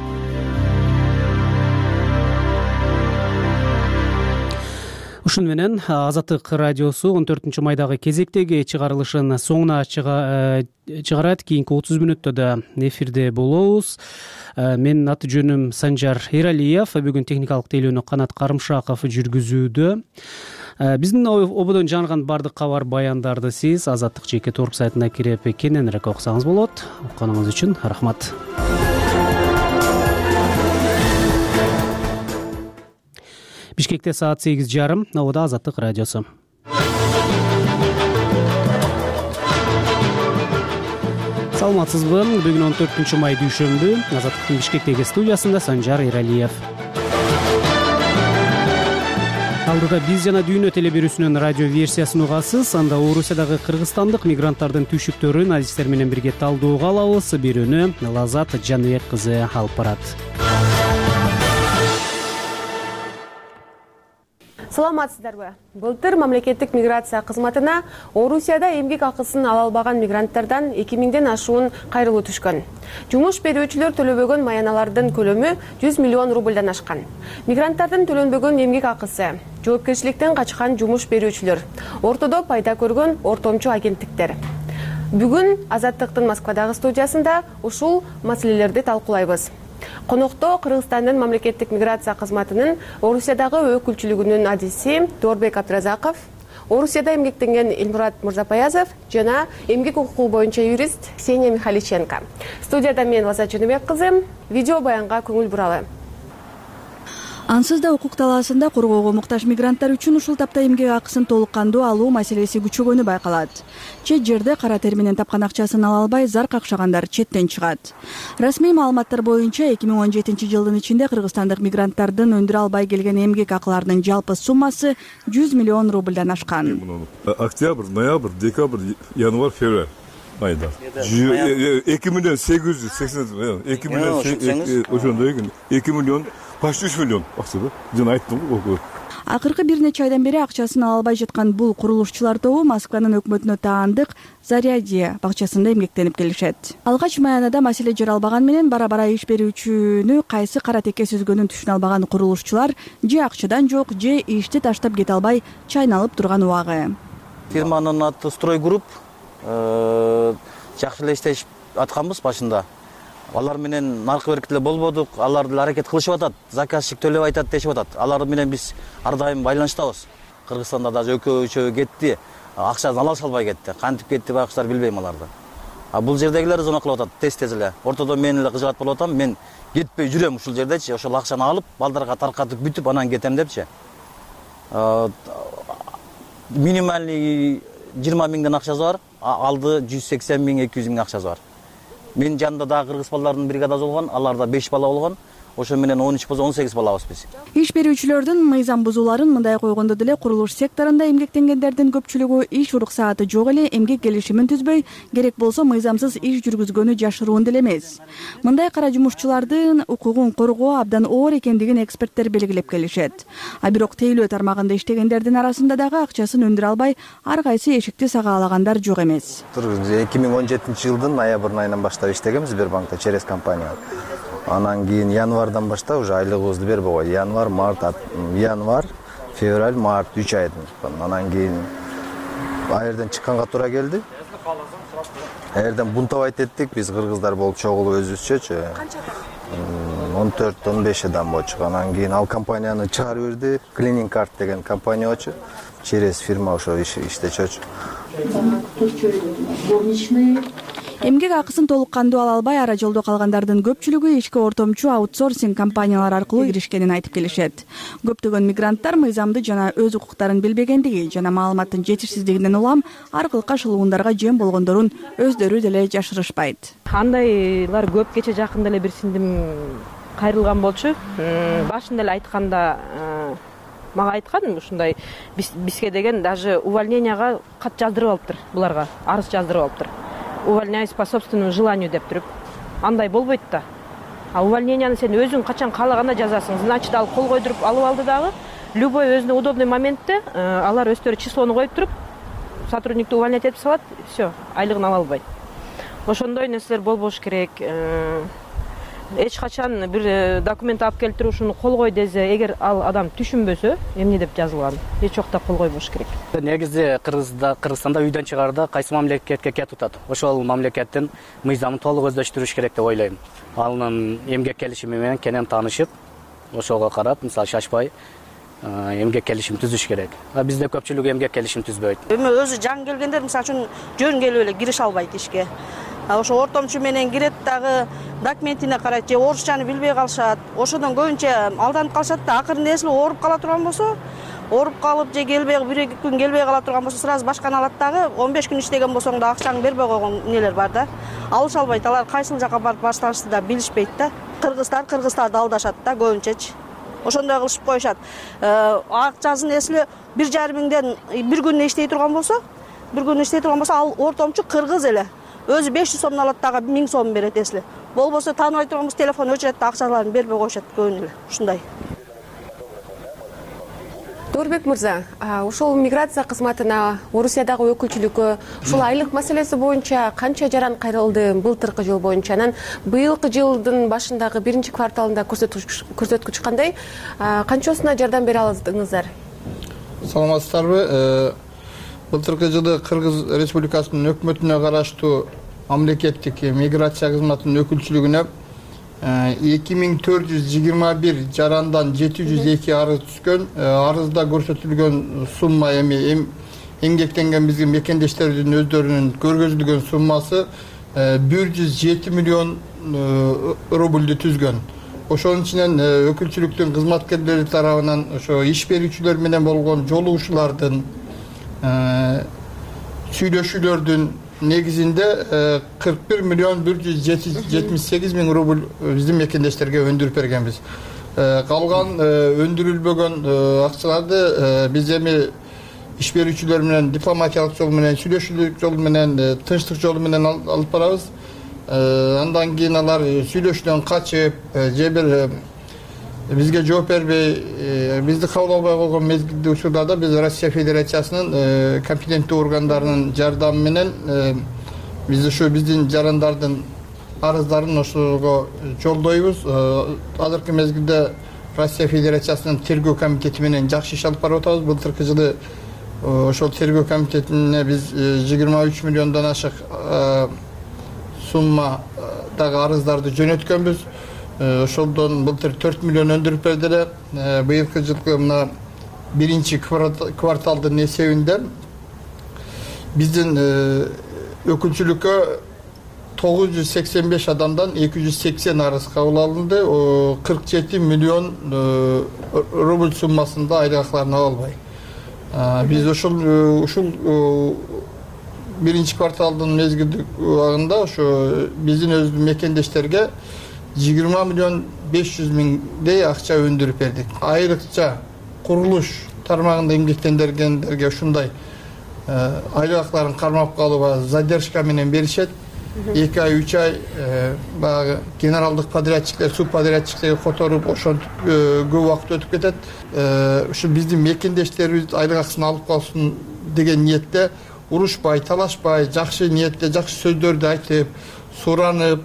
Ушун менен Азаттык радиосу он төртүнчү майдагы кезектеги чыгарылышын соңуна чыгарат. Кийинки отуз мүнөттө да эфирде болобуз. Менин аты жөнүм Санжар Эралиев. Бүгүн техникалык тейлөөнү Канат Карымшаков жүргүзүүдө. Биздин ободон жаңырган бардык кабар баяндарды сиз Азаттык жеке торг сайтына кирип кененирээк окусаңыз болот. Укканыңыз үчүн рахмат. Бишкекте саат сегиз жарым, Ободо Азаттык радиосу. Саламатсызбы? Бүгүн он төртүнчү май дүйшөмбү. Азаттыктын Бишкектеги студиясында Санжар Иралиев. Алдыда биз жана дүйнө телебирүүсүнүн радио версиясын угасыз. Анда Орусиядагы кыргызстандык мигранттардын түйшүктөрүн адистер менен бирге талдоого алабыз. Бирөөнү Лазат Жаныбек кызы алып барат. Саламатсыздарбы? Былтыр мамлекеттик миграция кызматына Орусияда эмгек акысын ала албаган мигранттардан эки миңден ашуун кайрылуу түшкөн. Жумуш берүүчүлөр төлөбөгөн маяналардын көлөмү жүз миллион рубльдан ашкан. Мигранттардын төлөнбөгөн эмгек акысы, жоопкерчиликтен качкан жумуш берүүчүлөр, ортодо пайда көргөн ортомчу агенттиктер. Бүгүн Азаттыктын Москвадагы студиясында ушул маселелерди талкуулайбыз. Конокто Кыргызстандын мамлекеттик миграция кызматынын Орусиядагы өкүлчүлүгүнүн адиси Дорбек Абдразаков, Орусияда эмгектенген Элмурат Мурзапаязов жана эмгек укугу боюнча юрист Ксения Михаличенко. Студияда мен Лазат Жаныбек кызы, видео баянга көңүл буралы. Ансыз да укук талаасында коргоого муктаж мигранттар үчүн ушул тапта эмгек акысын толук кандуу алуу маселеси күчөгөнү байкалат. Чет жерде кара тер менен тапкан акчасын ала албай зар какшагандар четтен чыгат. Расмий маалыматтар боюнча эки миң он жетинчи жылдын ичинде кыргызстандык мигранттардын өндүрө албай келген эмгек акыларынын жалпы суммасы жүз миллион рубльдан ашкан. Октябрь, ноябрь, декабрь, январь, февраль айда. эки миллион сегиз жүз сексен, эки миллион ошондой экен, эки миллион почти үч миллион акча да. Жана айттым го. Акыркы бир нече айдан бери акчасын ала албай жаткан бул курулушчулар тобу Москванын өкмөтүнө таандык Зарядье бакчасында эмгектенип келишет. Алгач маянада маселе жаралбаган менен бара-бара иш берүүчүнү кайсы кара теке сүзгөнүн түшүнө албаган курулушчулар же акчадан жок, же ишти таштап кете албай чайналып турган убагы. Фирманын аты Стройгрупп, жакшы эле иштешип атканбыз башында. Алар менен наркы беркит эле болбодук, алар деле аракет кылышып атат, заказчик төлөп айтат дешип атат. Алар менен биз ар дайым байланыштабыз. Кыргызстанда да экөө үчөө кетти, акчасын ала албай кетти. Кантип кетти байкуштар билбейм аларды. А бул жердегилер зона кылып атат, тез-тез эле. Ортодо мен эле кыжыгат болуп атам, мен кетпей жүрөм ушул жердечи, ошол акчаны алып, балдарга таркатып бүтүп анан кетем депчи. Минимальный жыйырма миңден акчасы бар, алды жүз сексен миң, эки жүз миң акчасы бар. Мен жанымда да кыргыз балдардын бригадасы болгон, аларда беш бала болгон. Ошо менен он үч болсо он сегиз балабыз биз. Иш берүүчүлөрдүн мыйзам бузууларын мындай койгондо деле курулуш секторунда эмгектенгендердин көпчүлүгү иш уруксааты жок эле эмгек келишимин түзбөй, керек болсо мыйзамсыз иш жүргүзгөнү жашыруун деле эмес. Мындай кара жумушчулардын укугун коргоо абдан оор экендигин эксперттер белгилеп келишет. А бирок тейлөө тармагында иштегендердин арасында дагы акчасын өндүрө албай ар кайсы эшикти сагалагандар жок эмес. эки миң он жетинчи жылдын ноябрь айынан баштап иштегем Сбербанкта через компания. Анан кийин январдан баштап уже айлыгыбызды бербей койду. Январь, март, январь, февраль, март үч айдын. Анан кийин айерден чыкканга туура келди. Айерден бунтовать эттик, биз кыргыздар болуп чогулуп өзүбүзчөчү. он төрт он беш адам болчу. Анан кийин ал компанияны чыгарып берди. Cleaning Card деген компания болчу. Через фирма ошо иштечүчү. Эмгек акысын толук кандуу ала албай ара жолдо калгандардын көпчүлүгү ишке ортомчу аутсорсинг компаниялар аркылуу киришкенин айтып келишет. Көптөгөн мигранттар мыйзамды жана өз укуктарын билбегендиги жана маалыматтын жетишсиздигинен улам ар кылка шылуундарга жем болгондорун өздөрү деле жашырышпайт. Андайлар көп, кече жакында эле бир сиңдим кайрылган болчу. Башында эле айтканда мага айткан ушундай бизге деген даже увольненияга кат жаздырып алыптыр буларга, арыз жаздырып алыптыр. Увольняюсь по собственному желанию деп туруп. Андай болбойт да. А увольненияны сен өзүң качан каалаганда жазасың. Значит, ал кол койдуруп алып алды дагы. Любой өзүнө удобный моментте алар өздөрү числону коюп туруп, сотрудникти увольнять этип салат, все, айлыгын ала албайт. Ошондой нерселер болбош керек. Эч качан бир документ алып келип туруп ушуну кол кой десе, эгер ал адам түшүнбөсө, эмне деп жазылган, эч жокто кол койбош керек. Негизи Кыргызстанда үйдөн чыгаарда кайсы мамлекетке кетип атат. Ошол мамлекеттин мыйзамын толук өздөштүрүш керек деп ойлойм. Анын эмгек келишими менен кенен таанышып, ошого карап, мисалы шашпай эмгек келишим түзүш керек. Бизде көпчүлүгү эмгек келишим түзбөйт. Эми өзү жаңы келгендер мисалы үчүн жөн келип эле кирише албайт ишке. Ошо ортомчу менен кирет дагы документине карайт же орусчаны билбей калышат. Ошодон көбүнчө алданып калышат да акырын эсилип ооруп кала турган болсо, ооруп калып же келбей бир эки күн келбей кала турган болсо сразу башканы алат дагы он беш күн иштеген болсоң да акчаңды бербей койгон нелер бар да. Алыша албайт. Алар кайсыл жака барып башташты да билишпейт да. Кыргыздар кыргыздарды алдашат да көбүнчөчү. Ошондой кылышып коюшат. Акчасын эсиле бир жарым миңден бир күндө иштей турган болсо, бир күндө иштей турган болсо, ал ортомчу кыргыз эле. Өзү беш жүз сомдон алат дагы миң сом берет эсиле. Болбосо тааныбай турган болсо телефон өчүрөт да акчаларын бербей коюшат көбүнө эле. Ушундай. Дорбек мырза, ушул миграция кызматына Орусиядагы өкүлчүлүккө ушул айлык маселеси боюнча канча жаран кайрылды былтыркы жыл боюнча? Анан быйылкы жылдын башындагы биринчи кварталында көрсөткүч кандай? Канчосуна жардам бере алдыңыздар? Саламатсыздарбы? Былтыркы жылы Кыргыз Республикасынын өкмөтүнө караштуу мамлекеттик миграция кызматынын өкүлчүлүгүнө эки миң төрт жүз жыйырма бир жарандан жети жүз эки арыз түшкөн. Арызда көрсөтүлгөн сумма эми эмгектенген биздин мекендештерибиздин өздөрүнүн көргөзүлгөн суммасы бир жүз жети миллион рубльду түзгөн. Ошонун ичинен өкүлчүлүктүн кызматкерлери тарабынан ошо иш берүүчүлөр менен болгон жолугушуулардын, сүйлөшүүлөрдүн негизинде кырк бир миллион бир жүз жетимиш сегиз миң рубль биздин мекендештерге өндүрүп бергенбиз. Калган өндүрүлбөгөн акчаларды биз эми иш берүүчүлөр менен дипломатиялык жол менен, сүйлөшүүлүк жол менен, тынчтык жолу менен алып барабыз. Андан кийин алар сүйлөшүүдөн качып, же бир бизге жооп бербей, бизди кабыл албай койгон мезгилдүү учурларда биз Россия Федерациясынын компетенттүү органдарынын жардамы менен биз ушу биздин жарандардын арыздарын ошого жолдойбуз. Азыркы мезгилде Россия Федерациясынын тергөө комитети менен жакшы иш алып барып атабыз. Былтыркы жылы ошол тергөө комитетине биз жыйырма үч миллиондон ашык суммадагы арыздарды жөнөткөнбүз. Ошолдон былтыр төрт миллион өндүрүп берди эле. Быйылкы жылкы мына биринчи кварталдын эсебинде биздин өкүлчүлүккө тогуз жүз сексен беш адамдан эки жүз сексен арыз кабыл алынды. кырк жети миллион рубль суммасында айлык акыларын ала албай. Биз ушул ушул биринчи кварталдын мезгилдик убагында ошо биздин өзүбүздүн мекендештерге жыйырма миллион беш жүз миңдей акча өндүрүп бердик. Айрыкча курулуш тармагында эмгектенгендерге ушундай айлык акыларын кармап калууга задержка менен беришет. эки ай, үч ай баягы генералдык подрядчиктер, субподрядчиктер которуп ошентип көп убакыт өтүп кетет. Ушу биздин мекендештерибиз айлык акысын алып калсын деген ниетте урушпай, талашпай, жакшы ниетте, жакшы сөздөрдү айтып, суранып,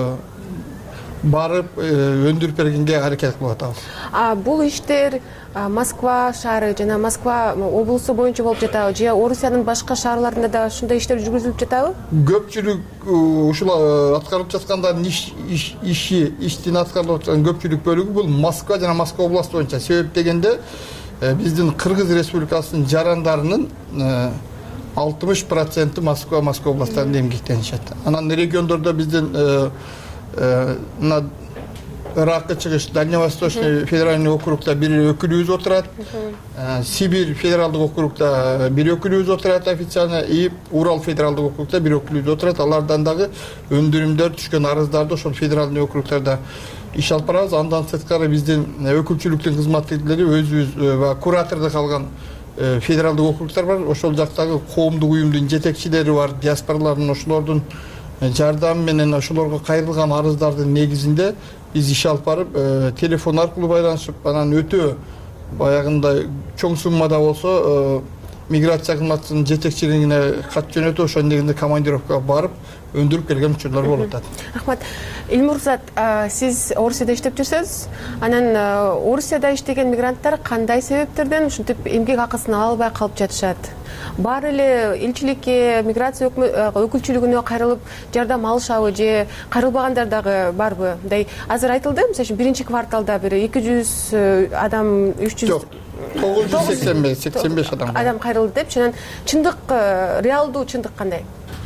барып өндүрүп бергенге аракет кылып атабыз. А бул иштер Москва шаары жана Москва облусу боюнча болуп жатабы же Орусиянын башка шаарларында да ушундай иштер жүргүзүлүп жатабы? Көпчүлүк ушул аткарылып жаткандардын иши, иштин аткарылып жаткан көпчүлүк бөлүгү бул Москва жана Москва областы боюнча. Себеп дегенде биздин Кыргыз Республикасынын жарандарынын алтымыш проценти Москва, Москва областарында эмгектенишет. Анан региондордо биздин мына Иракка чыгыш Дальневосточный федеральный округда бир өкүлүбүз отурат. Сибирь федералдык округда бир өкүлүбүз отурат официально, и Урал федералдык округда бир өкүлүбүз отурат. Алардан дагы өндүрүмдөр түшкөн арыздарды ошол федеральный округдарда иш алып барабыз. Андан сырткары биздин өкүлчүлүктүн кызматкерлери өзүбүз куратордо калган федералдык округдар бар. Ошол жактагы коомдук уюмдун жетекчилери бар, диаспоралардын ошолордун жардамы менен ошолорго кайрылган арыздардын негизинде биз иш алып барып, телефон аркылуу байланышып, анан өтө баягындай чоң суммада болсо миграция кызматынын жетекчилигине кат жөнөтүп, ошонун негизинде командировкага барып өндүрүп келген учурлар болуп атат. Рахмат. Илмурзат, сиз Орусияда иштеп жүрсөз, анан Орусияда иштеген мигранттар кандай себептерден ушинтип эмгек акысын ала албай калып жатышат? Баары эле элчиликке, миграция өкүлчүлүгүнө кайрылып жардам алышабы же кайрылбагандар дагы барбы? Мындай азыр айтылды, мисалы үчүн биринчи кварталда бир эки жүз адам, үч жүз тогуз жүз сексен беш сексен беш адам адам кайрылды депчи. Анан чындык, реалдуу чындык кандай?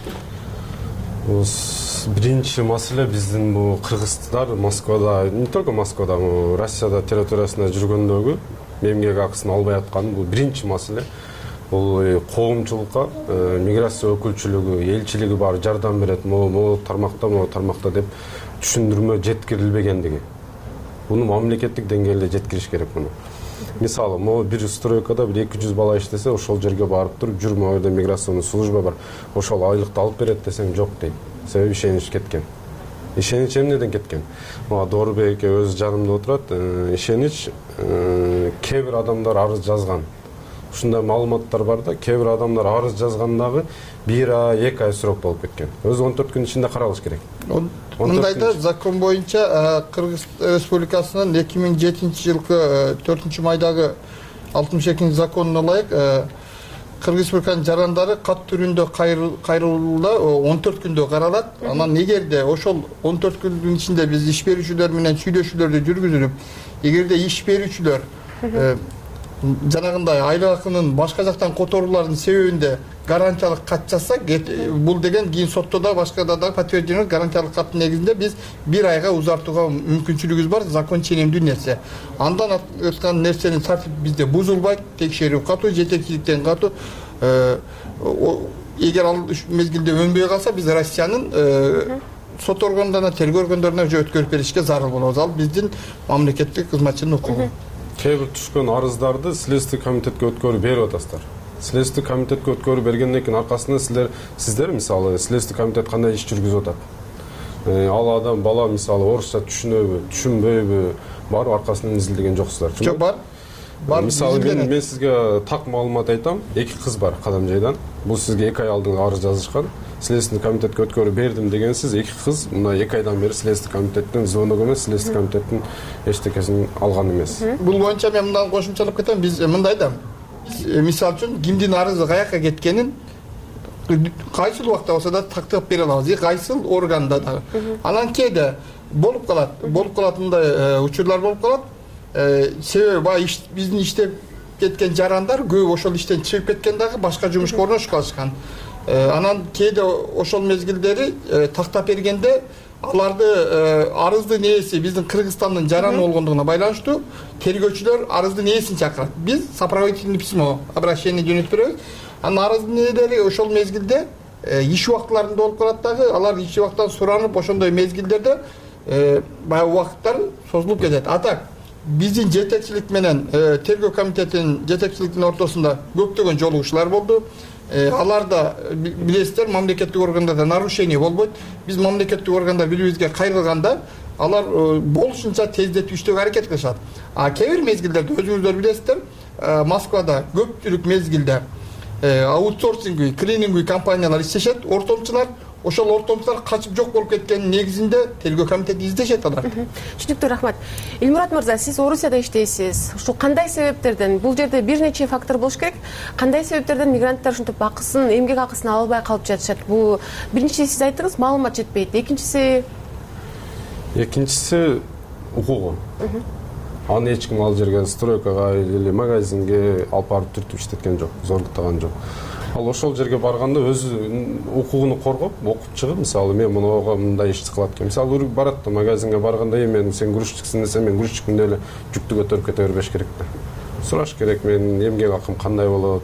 Биринчи маселе биздин бул кыргыздар Москвада, не только Москвада, Россияда территориясында жүргөндөгү эмгек акысын албай аткан бул биринчи маселе. Бул коомчулукка миграция өкүлчүлүгү, элчилиги бар жардам берет, могу тармакта, могу тармакта деп түшүндүрмө жеткирилбегендиги. Буну мамлекеттик деңгээлде жеткириш керек муну. Мисалы, могу бир стройкада бир эки жүз бала иштесе, ошол жерге барып туруп, жүр могу жерде миграционный служба бар, ошол айлыкты алып берет десең жок дейт. Себеби ишенич кеткен. Ишенич эмнеден кеткен? Мага Доорбек эке өз жанымда отурат. Ишенич кээ бир адамдар арыз жазган. Ушундай маалыматтар бар да, кээ бир адамдар арыз жазгандагы бир ай, эки ай срок болуп кеткен. Өзү он төрт күн ичинде каралыш керек. Мындайда закон боюнча Кыргыз Республикасынын эки миң жетинчи жылкы төртүнчү майдагы алтымыш экинчи законуна ылайык Кыргыз Республиканын жарандары кат түрүндө кайрылууда он төрт күндө каралат. Анан эгерде ошол он төрт күндүн ичинде биз иш берүүчүлөр менен сүйлөшүүлөрдү жүргүзүп, эгерде иш берүүчүлөр жанагындай айлык акынын башка жактан которуулардын себебинде гарантиялык кат жазса, бул деген кийин сотто да башкада да подтверждение гарантиялык каттын негизинде биз бир айга узартууга мүмкүнчүлүгүбүз бар, закон ченемдүү нерсе. Андан өткөн нерсенин тартип бизде бузулбайт, текшерүү катуу, жетекчиликтен катуу. Эгер ал мезгилде өнбөй калса, биз Россиянын сот органдарына, тергөө органдарына өткөрүп беришке зарыл болобуз. Ал биздин мамлекеттик кызматчынын укугу. Кээ бир түшкөн арыздарды Следственный комитетке өткөрүп берип атасыздар. Следственный комитетке өткөрүп бергенден кийин аркасында силер сиздер мисалы Следственный комитет кандай иш жүргүзүп атат? Ал адам бала мисалы орусча түшүнөбү, түшүнбөйбү, барып аркасынан изилдеген жоксуздар. Жок, бар. Бар. Мисалы мен мен сизге так маалымат айтам. Эки кыз бар Кадамжайдан. Бул сизге эки ай алдын арыз жазышкан. Следственный комитетке өткөрүп бердим дегенсиз, эки кыз мына эки айдан бери Следственный комитеттен звонок эмес, Следственный комитеттин эчтекесин алган эмес. Бул боюнча мен мындан кошумчалап кетем. Биз мындай да мисал үчүн кимдин арызы каяка кеткенин кайсыл убакта болсо да тактап бере алабыз, кайсыл органда да. Анан кээде болуп калат, болуп калат мындай учурлар болуп калат. Себеби баягы биздин иштеп кеткен жарандар көп ошол иштен чыгып кеткен дагы башка жумушка орношуп калышкан. Анан кээде ошол мезгилдери тактап бергенде аларды арыздын ээси биздин Кыргызстандын жараны болгондугуна байланыштуу тергөөчүлөр арыздын ээсин чакырат. Биз сопроводительный письмо, обращение жөнөтүп беребиз. Анан арыздын ээлери ошол мезгилде иш убактыларында болуп калат дагы, алар иш убактан суранып ошондой мезгилдерде баягы убакыттар созулуп кетет. Атак биздин жетекчилик менен тергөө комитетинин жетекчилигинин ортосунда көптөгөн жолугушуулар болду. Аларда билесиздер, мамлекеттик органдарда нарушение болбойт. Биз мамлекеттик органдар билибизге кайрылганда алар болушунча тездетип иштөөгө аракет кылышат. А кээ бир мезгилдерде өзүңүздөр билесиздер, Москвада көпчүлүк мезгилде аутсорсинг, клининг компаниялар иштешет, ортомчулар. Ошол ортомчулар качып жок болуп кеткенин негизинде тергөө комитети издешет алар. Түшүнүктүү, рахмат. Илмурат мырза, сиз Орусияда иштейсиз. Ушул кандай себептерден, бул жерде бир нече фактор болуш керек. Кандай себептерден мигранттар ушинтип акысын, эмгек акысын ала албай калып жатышат? Бул биринчиси сиз айттыңыз, маалымат жетпейт. Экинчиси Экинчиси укугу. Аны эч ким ал жерге стройкага или магазинге алып барып түртүп иштеткен жок, зордуктаган жок. Ал ошол жерге барганда өз укугуну коргоп, окуп чыгып, мисалы мен мынага мындай иш кылат экен. Мисалы барат да магазинге барганда, мен сен грузчиксиң десе, мен грузчикмин эле жүктү көтөрүп кете бербеш керек да. Сураш керек, мен эмгек акым кандай болот?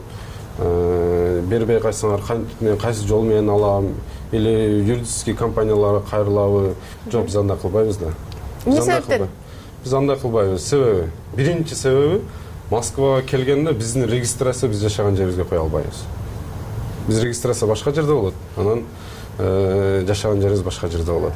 Бербей кайсыңар, кантип кайсы жол менен алам? Или юридический компанияларга кайрылабы? Жок, биз андай кылбайбыз да. Эмне себептен? Биз андай кылбайбыз. Себеби, биринчи себеби Москвага келгенде биздин регистрация биз жашаган жерибизге кое албайбыз. Биз регистрация башка жерде болот, анан жашаган жерибиз башка жерде болот.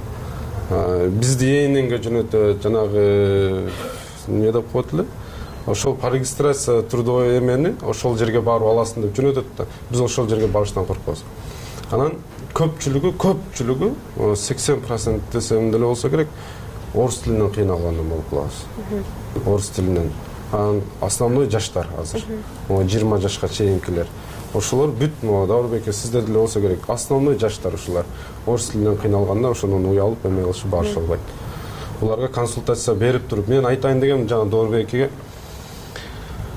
Бизди ИННге жөнөтөт, жанагы эмне деп коет эле? Ошол по регистрация трудовой эмени ошол жерге барып аласың деп жөнөтөт да. Биз ошол жерге барыштан коркпойбуз. Анан көпчүлүгү, көпчүлүгү сексен процент десем деле болсо керек, орус тилинен кыйналгандан болуп калабыз. Орус тилинен. Анан основной жаштар азыр. жыйырма жашка чейинкилер. Ошолор бүт могу Даурбек сиздер деле болсо керек. Основной жаштар ушулар. Орус тилинен кыйналганда ошондон уялып эме кылышып барыша албайт. Буларга консультация берип туруп, мен айтайын дегем жана Даурбекке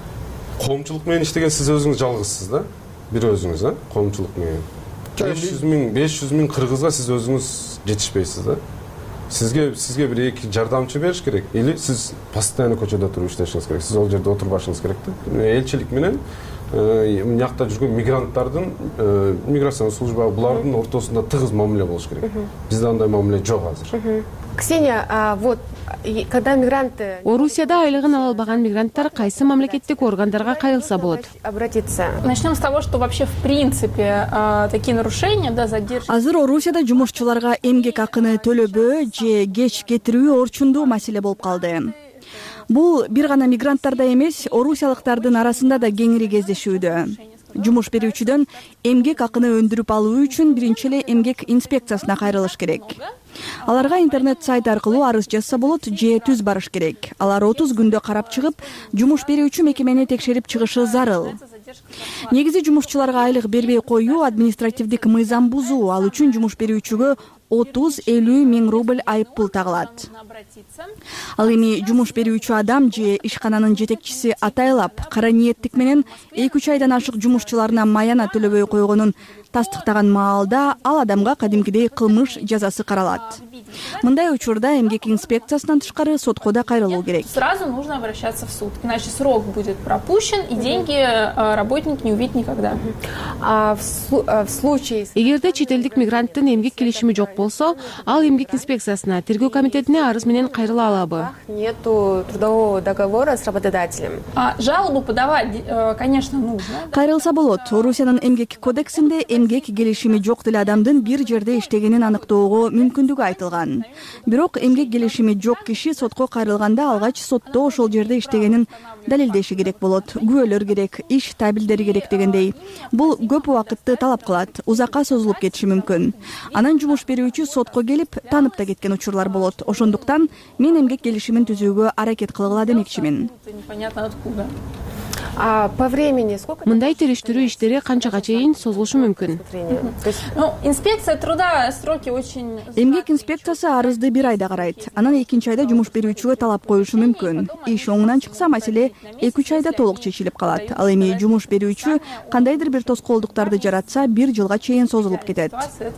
коомчулук менен иштеген сиз өзүңүз жалгызсыз да, бир өзүңүз, а коомчулук менен беш жүз миң беш жүз миң кыргызга сиз өзүңүз жетишпейсиз да. Сизге сизге бир эки жардамчы бериш керек, или сиз постоянно көчөдө туруп иштешиңиз керек. Сиз ал жерде отурбашыңыз керек да. Элчилик менен мынакта жүргөн мигранттардын миграциялык служба булардын ортосунда тыгыз мамиле болуш керек. Бизде андай мамиле жок азыр. Ксения, вот когда мигранты Орусияда айлыгын ала албаган мигранттар кайсы мамлекеттик органдарга кайрылса болот? Обратиться. Начнем с того, что вообще в принципе такие нарушения, да, задержки. Азыр Орусияда жумушчуларга эмгек акыны төлөбөө же кеч кетирүү орчундуу маселе болуп калды. Бул бир гана мигранттарда эмес, орусиялыктардын арасында да кеңири кездешүүдө. Жумуш берүүчүдөн эмгек акыны өндүрүп алуу үчүн биринчи эле эмгек инспекциясына кайрылыш керек. Аларга интернет сайт аркылуу арыз жазса болот же түз барыш керек. Алар отуз күндө карап чыгып, жумуш берүүчү мекемени текшерип чыгышы зарыл. Негизи жумушчуларга айлык бербей коюу административдик мыйзам бузуу, ал үчүн жумуш берүүчүгө отуз элүү миң рубль айып пул тагылат. Ал эми жумуш берүүчү адам же ишкананын жетекчиси атайлап кара ниеттик менен эки үч айдан ашык жумушчуларына маяна төлөбөй койгонун тастыктаган маалда ал адамга кадимкидей кылмыш жазасы каралат. Мындай учурда эмгек инспекциясынан тышкары сотко да кайрылуу керек. Сразу нужно обращаться в суд, иначе срок будет пропущен и деньги работник не увидит никогда. А в случае Эгерде чет элдик мигранттын эмгек келишими жок болсо, ал эмгек инспекциясына, тергөө комитетине арыз менен кайрыла алабы? Нету трудового договора с работодателем. А жалобу подавать, конечно, нужно. Кайрылса болот. Орусиянын эмгек кодексинде эмгек келишими жок деле адамдын бир жерде иштегенин аныктоого мүмкүндүгү айтылган. Бирок эмгек келишими жок киши сотко кайрылганда алгач сотто ошол жерде иштегенин далилдеши керек болот. Күбөлөр керек, иш табилдери керек дегендей. Бул көп убакытты талап кылат, узакка созулуп кетиши мүмкүн. Анан жумуш берүүчү сотко келип, танып да кеткен учурлар болот. Ошондуктан мен эмгек келишимин түзүүгө аракет кылгыла демекчимин. Непонятно откуда. А по времени сколько? Мындай териштирүү иштери канчага чейин созулушу мүмкүн? Ну, инспекция труда сроки очень. Эмгек инспекциясы арызды бир айда карайт. Анан экинчи айда жумуш берүүчүгө талап коюшу мүмкүн. Иш оңунан чыкса, маселе эки үч айда толук чечилип калат. Ал эми жумуш берүүчү кандайдыр бир тоскоолдуктарды жаратса, бир жылга чейин созулуп кетет.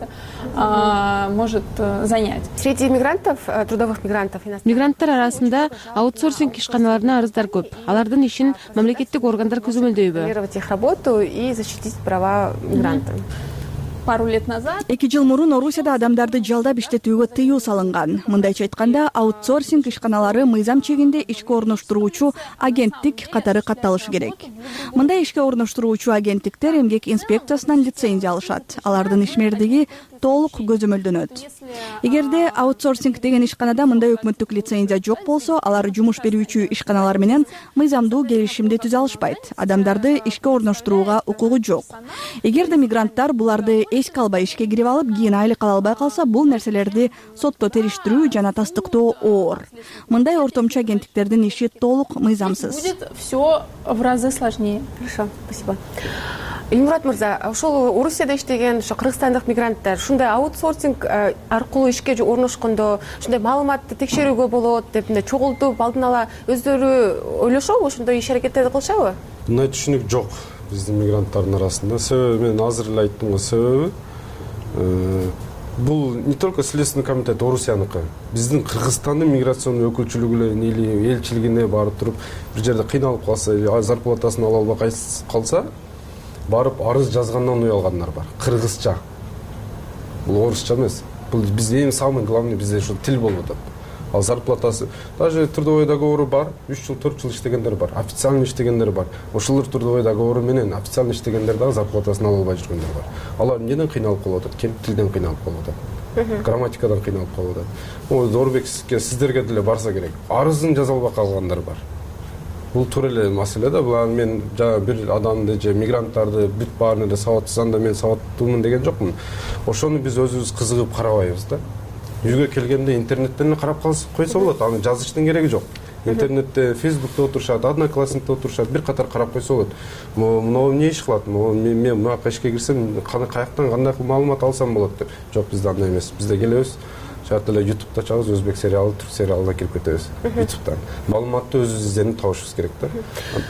Это может занять. Среди мигрантов, трудовых мигрантов, мигранттар арасында аутсорсинг ишканаларына арыздар көп. Алардын ишин мамлекеттик органдар көзөмөлдөйбү? Их работу и защитить права мигранта. Пару лет назад эки жыл мурун Орусияда адамдарды жалдап иштетүүгө тыюу салынган. Мындайча айтканда, аутсорсинг ишканалары мыйзам чегинде ишке орноштуруучу агенттик катары катталышы керек. Мындай ишке орноштуруучу агенттиктер эмгек инспекциясынан лицензия алышат. Алардын ишмердиги толук көзөмөлдөнөт. Эгерде аутсорсинг деген ишканада мындай өкмөттүк лицензия жок болсо, алар жумуш берүүчү ишканалар менен мыйзамдуу келишимди түзө алышпайт. Адамдарды ишке орноштурууга укугу жок. Эгерде мигранттар буларды эске албай ишке кирип алып, кийин айлык ала албай калса, бул нерселерди сотто териштирүү жана тастыктоо оор. Мындай ортомчу агенттиктердин иши толук мыйзамсыз. Будет все в разы сложнее. Хорошо, спасибо. Эльмурат мырза, ошол Орусияда иштеген ошо кыргызстандык мигранттар ушундай аутсорсинг аркылуу ишке орношкондо ушундай маалыматты текшерүүгө болот деп мындай чогултуп алдын ала өздөрү ойлошобу, ошондой иш аракеттерди кылышабы? Мындай түшүнүк жок биздин мигранттардын арасында. Себеби мен азыр эле айттым го, себеби бул не только Следственный комитет Орусияныкы, биздин Кыргызстандын миграционный өкүлчүлүгүнө или элчилигине барып туруп бир жерде кыйналып калса, зарплатасын ала албай калса, барып арыз жазгандан уялгандар бар. Кыргызча. Бул орусча эмес. Бул биз эң самый главный бизде ушул тил болуп атат. Ал зарплатасы, даже трудовой договору бар, үч жыл төрт жыл иштегендер бар, официально иштегендер бар. Ошолор трудовой договору менен официально иштегендер дагы зарплатасын ала албай жүргөндөр бар. Алар эмнеден кыйналып калып атат? Кем тилден кыйналып калып атат. Грамматикадан кыйналып калып атат. Ой, Зорбекке сиздерге деле барса керек. Арызын жаза албай калгандар бар. Бул туура эле маселе да. Бул мен жана бир адамды же мигранттарды бүт баарына эле сабатсызанда мен сабаттуумун деген жокмун. Ошону биз өзүбүз кызыгып карабайбыз да. Үйгө келгенде интернеттен эле карап койсо болот, аны жазыштын кереги жок. Интернетте, Фейсбукта отурушат, Одноклассникте отурушат, бир катар карап койсо болот. Мына эмне иш кылат? Мен мына ишке кирсем, каяктан кандай маалымат алсам болот деп. Жок, бизде андай эмес. Бизде келебиз, чат эле ютубта чабыз, өзбек сериалы, түрк сериалына кирип кетебиз. ютубтан. Маалыматты өзүбүз изденип табышыбыз керек да.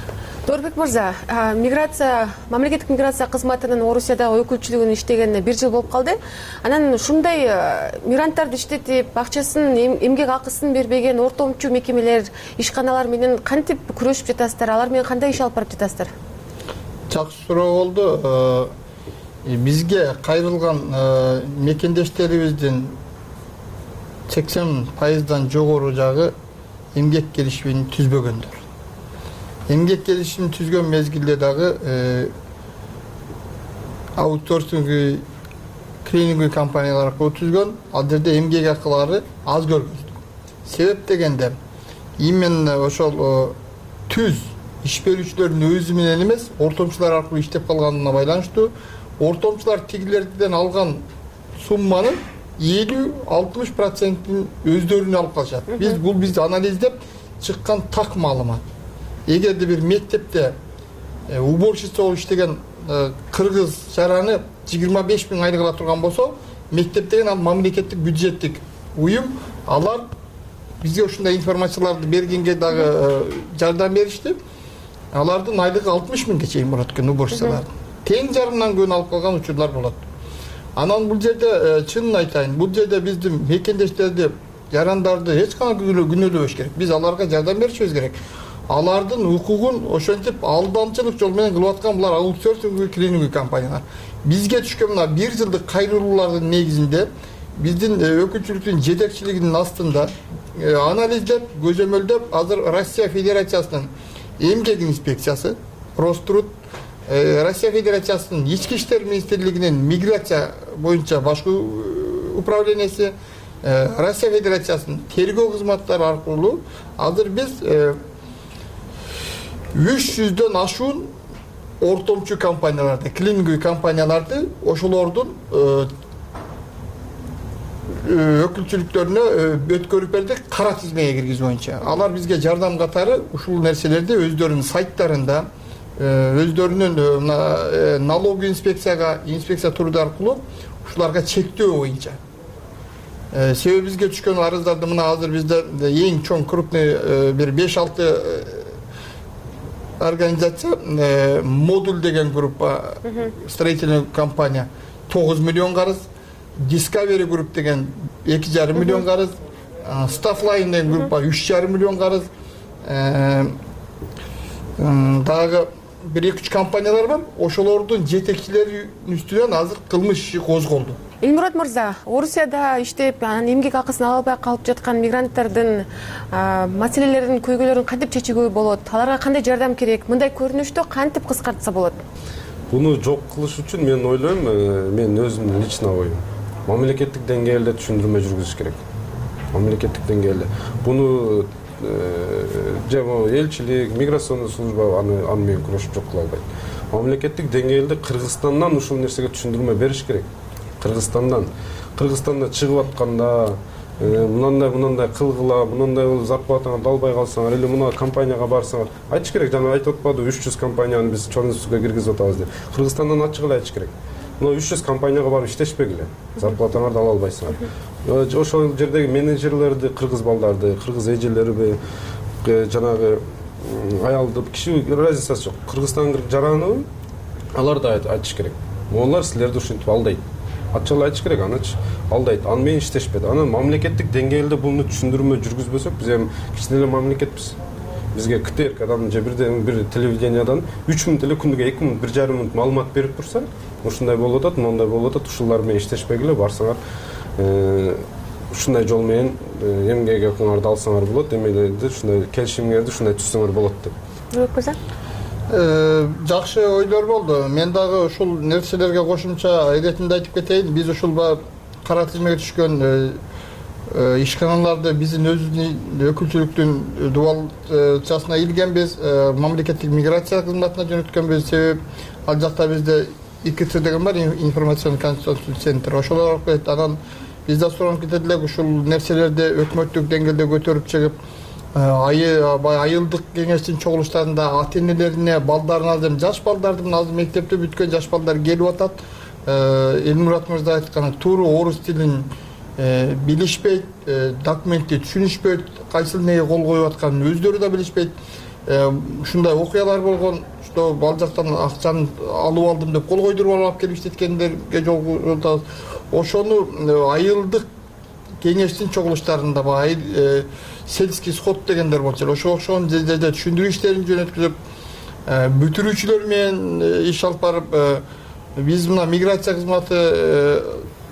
Дорбек мырза, миграция мамлекеттик миграция кызматынын Орусиядагы өкүлчүлүгүнүн иштегенине бир жыл болуп калды. Анан ушундай мигранттарды иштетип, акчасын, эмгек акысын бербеген ортомчу мекемелер, ишканалар менен кантип күрөшүп жатасыздар? Алар менен кандай иш алып барып жатасыздар? Жакшы суроо болду. Бизге кайрылган мекендештерибиздин сексен пайыздан жогору жагы эмгек келишимин түзбөгөндөр. Эмгек келишимин түзгөн мезгилде дагы аутсорсинг клининг компаниялар аркылуу түзгөн. Ал жерде эмгек акылары аз көргөнбүз. Себеп дегенде именно ошол түз иш берүүчүлөрдүн өзү менен эмес, ортомчулар аркылуу иштеп калганына байланыштуу. Ортомчулар тигилерден алган сумманын элүү алтымыш процентин өздөрүнө алып калышат. Биз бул биз анализдеп чыккан так маалымат. Эгерде бир мектепте уборщица болуп иштеген кыргыз жараны жыйырма беш миң айлык ала турган болсо, мектеп деген ал мамлекеттик бюджеттик уюм, алар бизге ушундай информацияларды бергенге дагы жардам беришти. Алардын айлыгы алтымыш миңге чейин болот экен уборщицалардын. Тең жарымдан көбүн алып калган учурлар болот. Анан бул жерде чынын айтайын, бул жерде биздин мекендештерди, жарандарды эч кандай күнөөлөбөш керек. Биз аларга жардам беришибиз керек. Алардын укугун ошентип алдамчылык жол менен кылып аткан булар аутсорсинг клининг компаниялар. Бизге түшкөн мына бир жылдык кайрылуулардын негизинде биздин өкүлчүлүктүн жетекчилигинин астында анализдеп, көзөмөлдөп, азыр Россия Федерациясынын эмгек инспекциясы, Роструд, Россия Федерациясынын ички иштер министрлигинин миграция боюнча башкы управленияси, Россия Федерациясынын тергөө кызматтары аркылуу азыр биз үч жүздөн ашуун ортомчу компанияларды, клининг компанияларды ошолордун өкүлчүлүктөрүнө өткөрүп бердик кара тизмеге киргизүү боюнча. Алар бизге жардам катары ушул нерселерди өздөрүнүн сайттарында, өздөрүнүн налоговый инспекцияга, инспекция туруду аркылуу ушуларга чектөө боюнча. Себеби бизге түшкөн арыздарды мына азыр бизде эң чоң крупный бир беш алты организация, модуль деген группа, строительный компания тогуз миллион карыз, Discovery Group деген эки жарым миллион карыз, Staffline деген группа үч жарым миллион карыз, дагы бир эки үч компаниялар бар, ошолордун жетекчилери үстүнөн азыр кылмыш иши козголду. Элмурат мырза, Орусияда иштеп, анан эмгек акысын ала албай калып жаткан мигранттардын маселелерин, көйгөйлөрүн кантип чечүүгө болот? Аларга кандай жардам керек? Мындай көрүнүштү кантип кыскартса болот? Буну жок кылыш үчүн мен ойлойм, мен өзүмдүн лично оюм. Мамлекеттик деңгээлде түшүндүрмө жүргүзүш керек. Мамлекеттик деңгээлде. Буну жана элчилик, миграционный служба аны аны менен күрөшүп жок кыла албайт. Мамлекеттик деңгээлде Кыргызстандан ушул нерсеге түшүндүрмө бериш керек. Кыргызстандан Кыргызстанда чыгып атканда мынандай мынандай кылгыла, мынандай зарплатаңарды албай калсаңар, или мына компанияга барсаңар, айтыш керек. Жана айтып атпады, үч жүз компанияны биз чоңсузга киргизип атабыз деп. Кыргызстандан ачык эле айтыш керек. Мына үч жүз компанияга барып иштешпегиле. Зарплатаңарды ала албайсыңар. Ошол жердеги менеджерлерди, кыргыз балдарды, кыргыз эжелерби, жанагы аялды киши разницасы жок. Кыргызстан жараны алар да айтыш керек. Олар силерди ушинтип алдайт. Ачык айтыш керек, аныч алдайт. Аны менен иштешпеди. Анан мамлекеттик деңгээлде буну түшүндүрмө жүргүзбөсөк, биз эми кичине эле мамлекетпиз. Бизге КТР адам же бирден бир телевидениядан үч мүнөт эле күнүгө эки мүнөт, бир жарым мүнөт маалымат берип турса, ушундай болуп атат, мындай болуп атат, ушулар менен иштешпегиле, барсаңар ушундай жол менен эмгек акыңарды алсаңар болот, эмелерди ушундай келишимдерди ушундай түзсөңөр болот деп. Бирок кыза? Жакшы ойлор болду. Мен дагы ушул нерселерге кошумча иретинде айтып кетейин. Биз ушул кара тизмеге түшкөн ишканаларды биздин өзүбүздүн өкүлчүлүктүн дубалчасына илгенбиз, мамлекеттик миграция кызматына жөнөткөнбүз. Себеп ал жакта бизде ИКЦ деген бар, информационный консультационный центр. Ошолор аркылуу анан бизде суранып кетет элек ушул нерселерди өкмөттүк деңгээлде көтөрүп чыгып, айылдык кеңештин чогулуштарында ата энелерине, балдарына, жаш балдардын азыр мектепти бүткөн жаш балдар келип атат. Элмурат мырза айтканы туура орус тилин билишпейт, документти түшүнүшпөйт, кайсыл неге кол коюп атканын өздөрү да билишпейт. ушундай окуялар болгон, что ал жактан акчаны алып алдым деп кол койдуруп алып келип иштеткендерге жолугутабыз. Ошону айылдык кеңештин чогулуштарында баягы сельский сход дегендер болчу. Ошо окшогон жерде түшүндүрүү иштерин жөнөткүзүп, бүтүрүүчүлөр менен иш алып барып, биз мына миграция кызматы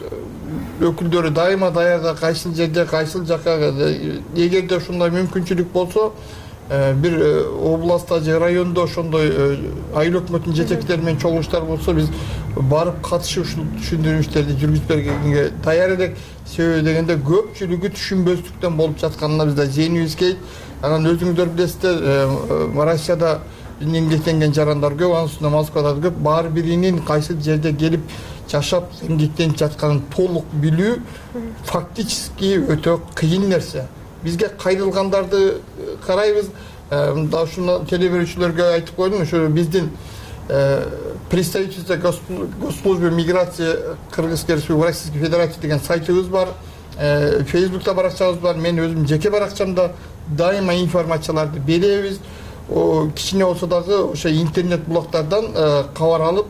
өкүлдөрү дайыма даярда, кайсыл жерде, кайсыл жака, эгерде ушундай мүмкүнчүлүк болсо, бир областта же райондо ошондой айыл өкмөтүнүн жетекчилери менен чогулуштар болсо, биз барып катышып ушул түшүндүрүү иштерди жүргүзүп бергенге даяр элек. Себеби дегенде көпчүлүгү түшүнбөстүктөн болуп жатканына биз да зээнибиз кейт. Анан өзүңүздөр билесиздер, Россияда эмгектенген жарандар көп, анын үстүнө Москвада көп. Баары биринин кайсыл жерде келип жашап эмгектенип жатканын толук билүү фактически өтө кыйын нерсе. Бизге кайрылгандарды карайбыз. Мында ушуну теле берүүчүлөргө айтып койдум, ушу биздин представительство госслужбы миграции Кыргызской Республики Российской Федерации деген сайтыбыз бар. Фейсбукта баракчабыз бар. Мен өзүм жеке баракчамда дайыма информацияларды беребиз. Кичине болсо дагы ошо интернет блоктардан кабар алып,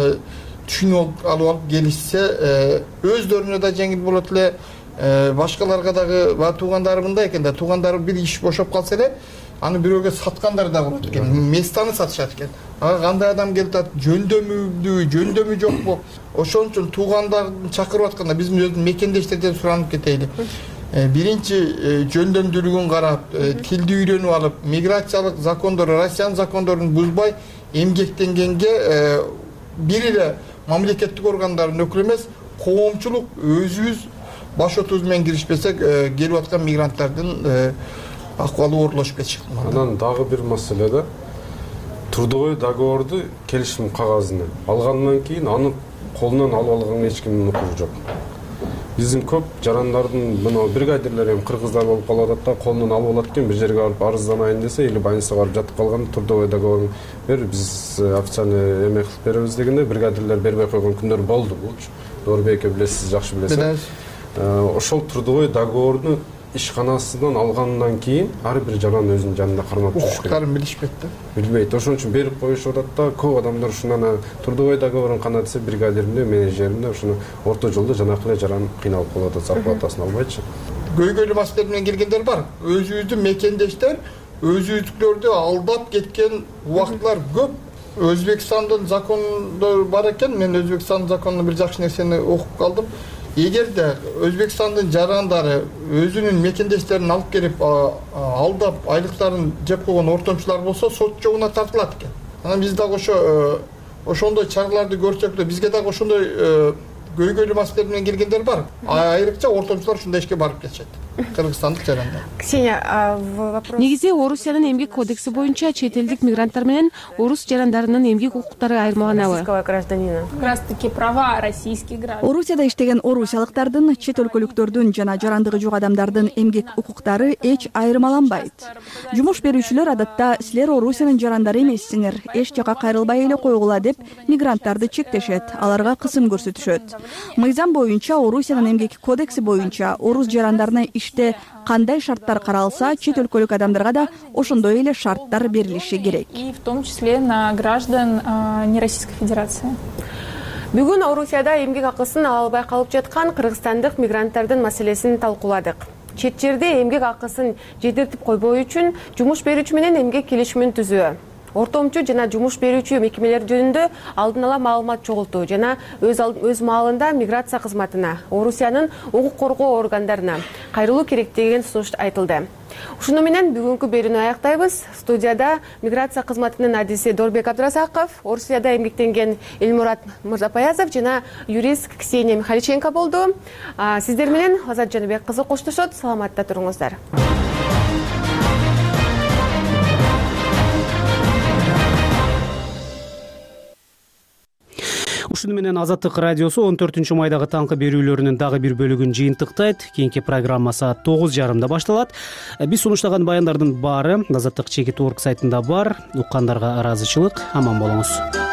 түшүнүп алып алып келишсе, өздөрүнө да жеңил болот эле. Башкаларга дагы туугандары мындай экен да, туугандары бир иш бошоп калса эле, аны бирөөгө саткандар да болот экен. Местаны сатышат экен. Ага кандай адам келип атат, жөндөмүбү, жөндөмү жокпу? Ошон үчүн туугандарын чакырып атканда биз өзүбүздүн мекендештерден суранып кетели. Биринчи жөндөмдүүлүгүн карап, тилди үйрөнүп алып, миграциялык закондорду, Россиянын закондорун бузбай эмгектенгенге бир эле мамлекеттик органдардын өкүлү эмес, коомчулук өзүбүз баш отубуз менен киришпесек, келип аткан мигранттардын акыбалы оорлошуп кетишет. Анан дагы бир маселе да, трудовой договорду келишим кагазын алгандан кийин аны колунан алып алган эч кимдин укугу жок. Биздин көп жарандардын мына бригадирлер эми кыргыздар болуп калып атат да, колунан алып алат экен, бир жерге барып арызданайын десе, или больницага барып жатып калганда трудовой договорун бер, биз официальный эме кылып беребиз дегенде бригадирлер бербей койгон күндөр болду. Булчу Доорбек билесиз, жакшы билесиз. Ошол трудовой договорду ишканасынан алгандан кийин ар бир жаран өзүнүн жанында кармап жүрүш керек. Укуктарын билишпейт да. Билбейт. Ошон үчүн берип коюшуп атат да, көп адамдар ушунан трудовой договорун кана десе, бригадиримде, менеджеримде ушуну орто жолдо жанакы эле жаран кыйналып калып атат, зарплатасын албайчы. Көйгөйлүү маселе менен келгендер бар. Өзүбүздүн мекендештер өзүбүздүкөлөрдү алдап кеткен убактылар көп. Өзбекстандын закондору бар экен. Мен Өзбекстандын законунда бир жакшы нерсени окуп калдым. Эгерде Өзбекстандын жарандары өзүнүн мекендештерин алып келип алдап айлыктарын жеп койгон ортомчулар болсо, сот жогуна тартылат экен. Анан биз дагы ошо ошондой чараларды көрсөк да, бизге дагы ошондой көйгөйлүү маселе менен келгендер бар. Айрыкча ортомчулар ушундай ишке барып кетишет. Кыргызстандык жарандар. Ксения, вопрос. Негизи Орусиянын эмгек кодекси боюнча чет элдик мигранттар менен орус жарандарынын эмгек укуктары айырмаланабы? Российского гражданина. Как раз таки права российских граждан. Орусияда иштеген орусиялыктардын, чет өлкөлүктөрдүн жана жарандыгы жок адамдардын эмгек укуктары эч айырмаланбайт. Жумуш берүүчүлөр адатта силер Орусиянын жарандары эмессиңер, эч жака кайрылбай эле койгула деп мигранттарды чектешет, аларга кысым көрсөтүшөт. Мыйзам боюнча Орусиянын эмгек кодекси боюнча орус жарандарына иште кандай шарттар каралса, чет өлкөлүк адамдарга да ошондой эле шарттар берилиши керек. И в том числе на граждан не Российской Федерации. Бүгүн Орусияда эмгек акысын ала албай калып жаткан кыргызстандык мигранттардын маселесин талкууладык. Чет жерде эмгек акысын жетиртип койбоо үчүн жумуш берүүчү менен эмгек келишимин түзүү, ортомчу жана жумуш берүүчү мекемелер жөнүндө алдын ала маалымат чогултуу жана өз өз маалында миграция кызматына, Орусиянын укук коргоо органдарына кайрылуу керек деген сунуш айтылды. Ушуну менен бүгүнкү берүүнү аяктайбыз. Студияда миграция кызматынын адиси Доорбек Абдыразаков, Орусияда эмгектенген Элмурат Мырзапаязов жана юрист Ксения Михаличенко болду. Сиздер менен Азат Жаныбек кызы коштошот. Саламатта туруңуздар. Ушуну менен Азаттык радиосу он төртүнчү майдагы таңкы берүүлөрүнүн дагы бир бөлүгүн жыйынтыктайт. Кийинки программа саат тогуз жарымда башталат. Биз сунуштаган баяндардын баары Азаттык чекит орг сайтында бар. Уккандарга ыраазычылык. Аман болуңуз.